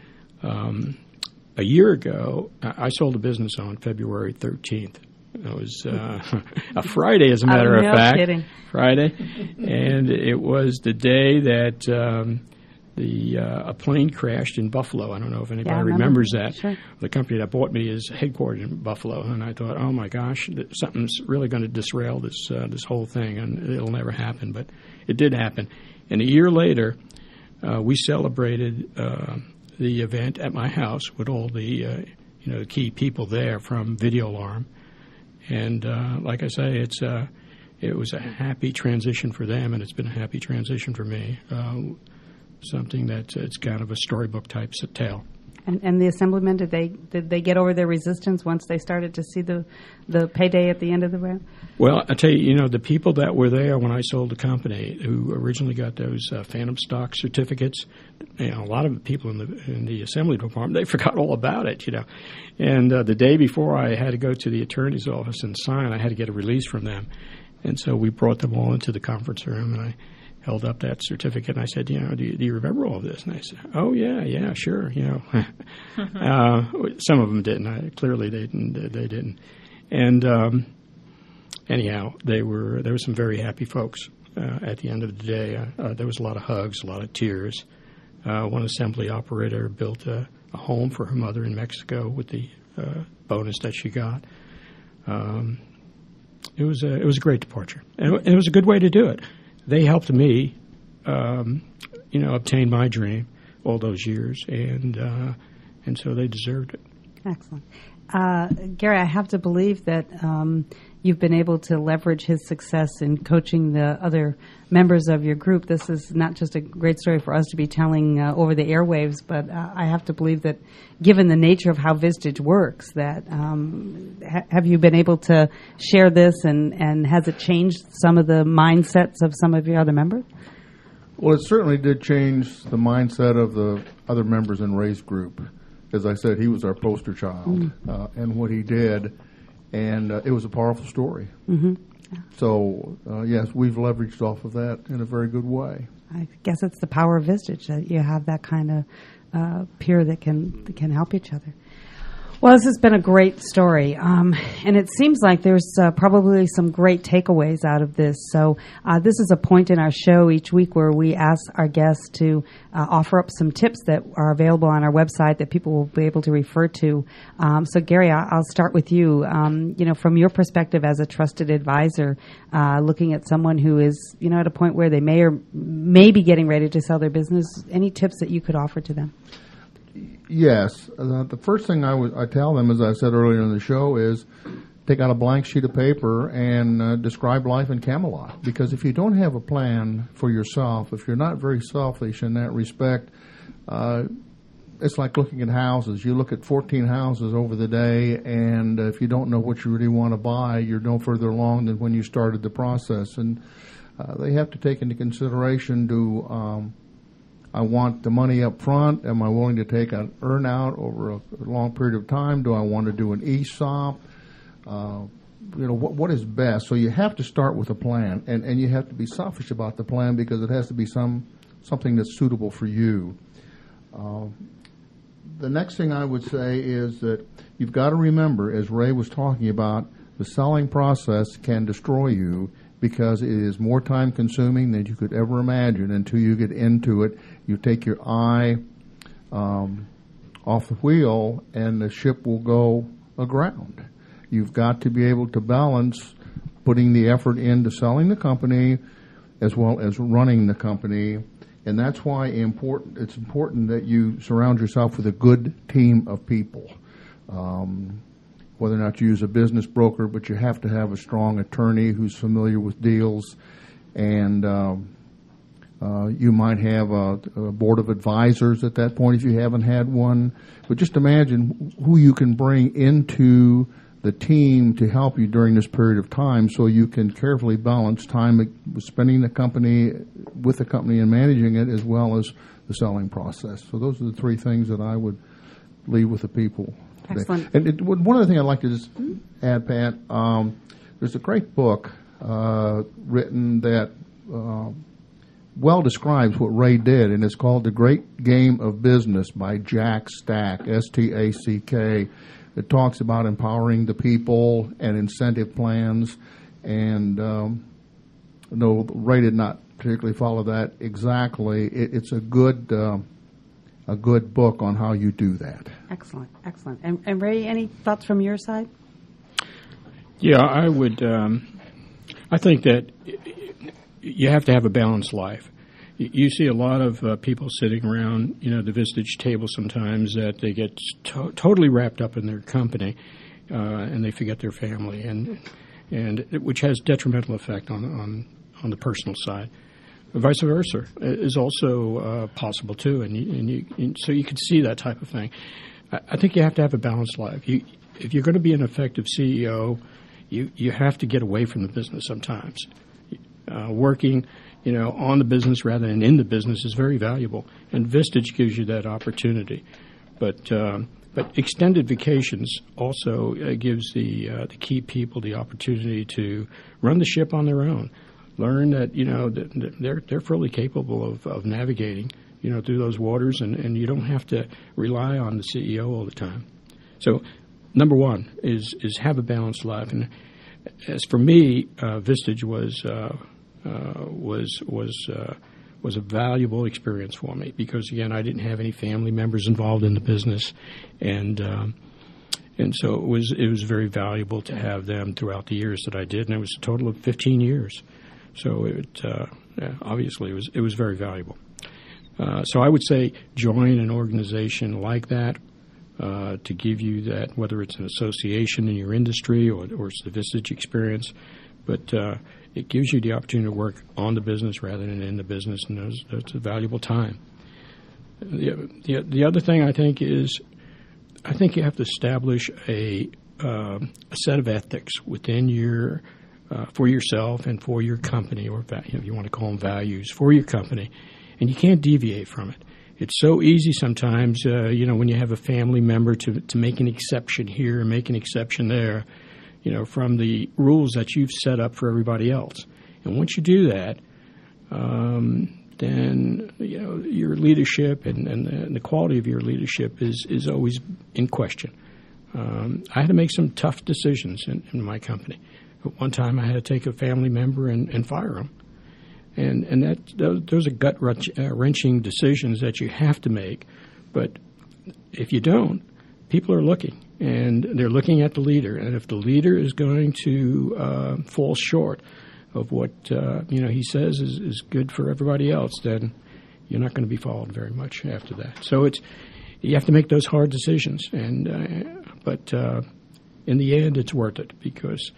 A year ago, I sold the business on February 13th. It was a Friday, as a matter of fact. Kidding. Friday, and it was the day that. A plane crashed in Buffalo. I don't know if anybody remembers that. Sure. The company that bought me is headquartered in Buffalo, and I thought, oh my gosh, something's really going to disrail this whole thing, and it'll never happen. But it did happen. And a year later, we celebrated the event at my house with all the key people there from Video Alarm, and like I say, it was a happy transition for them, and it's been a happy transition for me. Something that it's kind of a storybook type tale. And the assemblymen, did they get over their resistance once they started to see the payday at the end of the road? Well, I tell you, the people that were there when I sold the company, who originally got those phantom stock certificates, a lot of the people in the assembly department, they forgot all about it, And the day before I had to go to the attorney's office and sign, I had to get a release from them, and so we brought them all into the conference room, and I held up that certificate, and I said, do you remember all of this? And they said, oh, yeah, sure, Some of them didn't. Clearly they didn't. And anyhow, there were some very happy folks at the end of the day. There was a lot of hugs, a lot of tears. One assembly operator built a home for her mother in Mexico with the bonus that she got. It was a great departure, and it was a good way to do it. They helped me, obtain my dream all those years, and so they deserved it. Excellent. Gary, I have to believe that you've been able to leverage his success in coaching the other members of your group. This is not just a great story for us to be telling over the airwaves, but I have to believe that given the nature of how Vistage works, that have you been able to share this, and has it changed some of the mindsets of some of your other members? Well, it certainly did change the mindset of the other members in Ray's group. As I said, he was our poster child, and what he did, and it was a powerful story. Mm-hmm. So, yes, we've leveraged off of that in a very good way. I guess it's the power of Vistage that you have that kind of peer that can help each other. Well, this has been a great story, and it seems like there's probably some great takeaways out of this. So this is a point in our show each week where we ask our guests to offer up some tips that are available on our website that people will be able to refer to. So, Gary, I'll start with you. From your perspective as a trusted advisor, looking at someone who is, at a point where they may be getting ready to sell their business, any tips that you could offer to them? Yes. The first thing I tell them, as I said earlier in the show, is take out a blank sheet of paper and describe life in Camelot. Because if you don't have a plan for yourself, if you're not very selfish in that respect, it's like looking at houses. You look at 14 houses over the day, and if you don't know what you really want to buy, you're no further along than when you started the process. And they have to take into consideration, I want the money up front. Am I willing to take an earn out over a long period of time? Do I want to do an ESOP? What is best? So you have to start with a plan, and you have to be selfish about the plan because it has to be something that's suitable for you. The next thing I would say is that you've got to remember, as Ray was talking about, the selling process can destroy you because it is more time consuming than you could ever imagine. Until you get into it, you take your eye off the wheel and the ship will go aground. You've got to be able to balance putting the effort into selling the company as well as running the company. And that's why it's important that you surround yourself with a good team of people. Whether or not you use a business broker, but you have to have a strong attorney who's familiar with deals, and you might have a board of advisors at that point if you haven't had one. But just imagine who you can bring into the team to help you during this period of time so you can carefully balance time spending with the company and managing it as well as the selling process. So those are the three things that I would leave with the people. Excellent. And one other thing I'd like to just add, Pat, there's a great book written that well describes what Ray did, and it's called The Great Game of Business by Jack Stack, S-T-A-C-K. It talks about empowering the people and incentive plans, and no, Ray did not particularly follow that exactly. It's a good book on how you do that. Excellent. And Ray, any thoughts from your side? Yeah, I would. I think that you have to have a balanced life. You see a lot of people sitting around, the Vistage table sometimes that they get totally wrapped up in their company, and they forget their family, and which has detrimental effect on the personal side. Vice versa is also possible too, and so you can see that type of thing. I think you have to have a balanced life. If you're going to be an effective CEO, you have to get away from the business sometimes. Working, on the business rather than in the business is very valuable, and Vistage gives you that opportunity. But extended vacations also gives the key people the opportunity to run the ship on their own. Learn that they're fully capable of navigating through those waters, and you don't have to rely on the CEO all the time. So, number one is have a balanced life. And as for me, Vistage was a valuable experience for me because again I didn't have any family members involved in the business, and so it was very valuable to have them throughout the years that I did, and it was a total of 15 years. So obviously it was very valuable. So I would say join an organization like that to give you that, whether it's an association in your industry or it's the Vistage experience, but it gives you the opportunity to work on the business rather than in the business, and that's a valuable time. The other thing I think is you have to establish a set of ethics within your for yourself and for your company, or if you want to call them values, for your company, and you can't deviate from it. It's so easy sometimes, when you have a family member to make an exception here and make an exception there, from the rules that you've set up for everybody else. And once you do that, then your leadership and the quality of your leadership is always in question. I had to make some tough decisions in my company. At one time, I had to take a family member and fire them, and those are gut wrenching decisions that you have to make. But if you don't, people are looking, and they're looking at the leader. And if the leader is going to fall short of what he says is good for everybody else, then you're not going to be followed very much after that. So you have to make those hard decisions, but in the end, it's worth it, because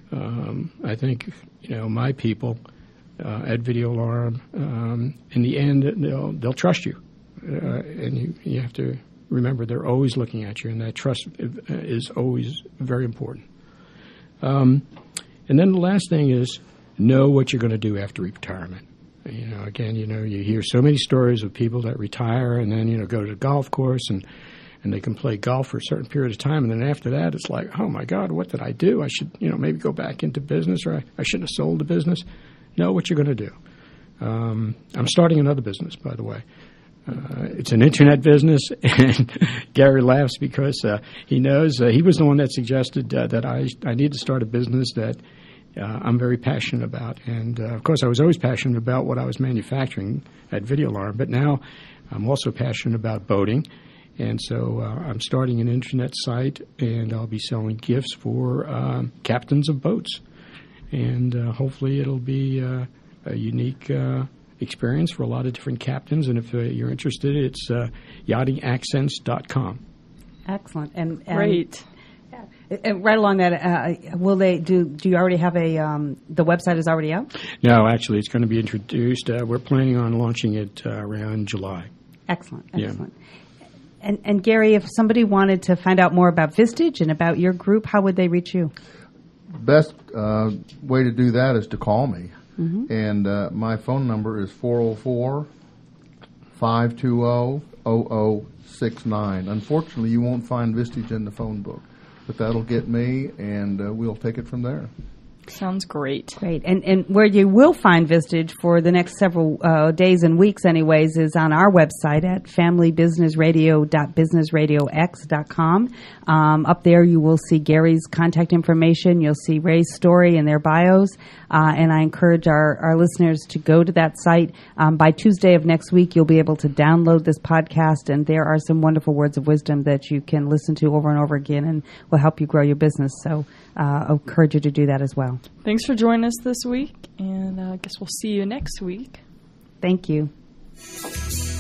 I think my people at Video Alarm, in the end, they'll trust you, and you have to remember they're always looking at you, and that trust is always very important. And then the last thing is know what you're going to do after retirement. Again, you hear so many stories of people that retire and then go to the golf course and they can play golf for a certain period of time, and then after that, it's like, oh my God, what did I do? I should, maybe go back into business, or I shouldn't have sold the business. Know what you're going to do. I'm starting another business, by the way. It's an internet business, and Gary laughs because he knows he was the one that suggested that I need to start a business that I'm very passionate about. And, of course, I was always passionate about what I was manufacturing at Video Alarm, but now I'm also passionate about boating. And so I'm starting an internet site, and I'll be selling gifts for captains of boats. And hopefully it'll be a unique experience for a lot of different captains. And if you're interested, it's yachtingaccents.com. Excellent. And Great. And right along that, will they do you already have the website is already out? No, actually, it's going to be introduced. We're planning on launching it around July. Excellent. Yeah. And Gary, if somebody wanted to find out more about Vistage and about your group, how would they reach you? Best way to do that is to call me. Mm-hmm. And my phone number is 404-520-0069. Unfortunately, you won't find Vistage in the phone book, but that'll get me, and we'll take it from there. Sounds great. Great. And where you will find Vistage for the next several days and weeks anyways is on our website at familybusinessradio.businessradiox.com. Up there you will see Gary's contact information. You'll see Ray's story and their bios. And I encourage our listeners to go to that site. By Tuesday of next week, you'll be able to download this podcast, and there are some wonderful words of wisdom that you can listen to over and over again and will help you grow your business. So I encourage you to do that as well. Thanks for joining us this week, and I guess we'll see you next week. Thank you.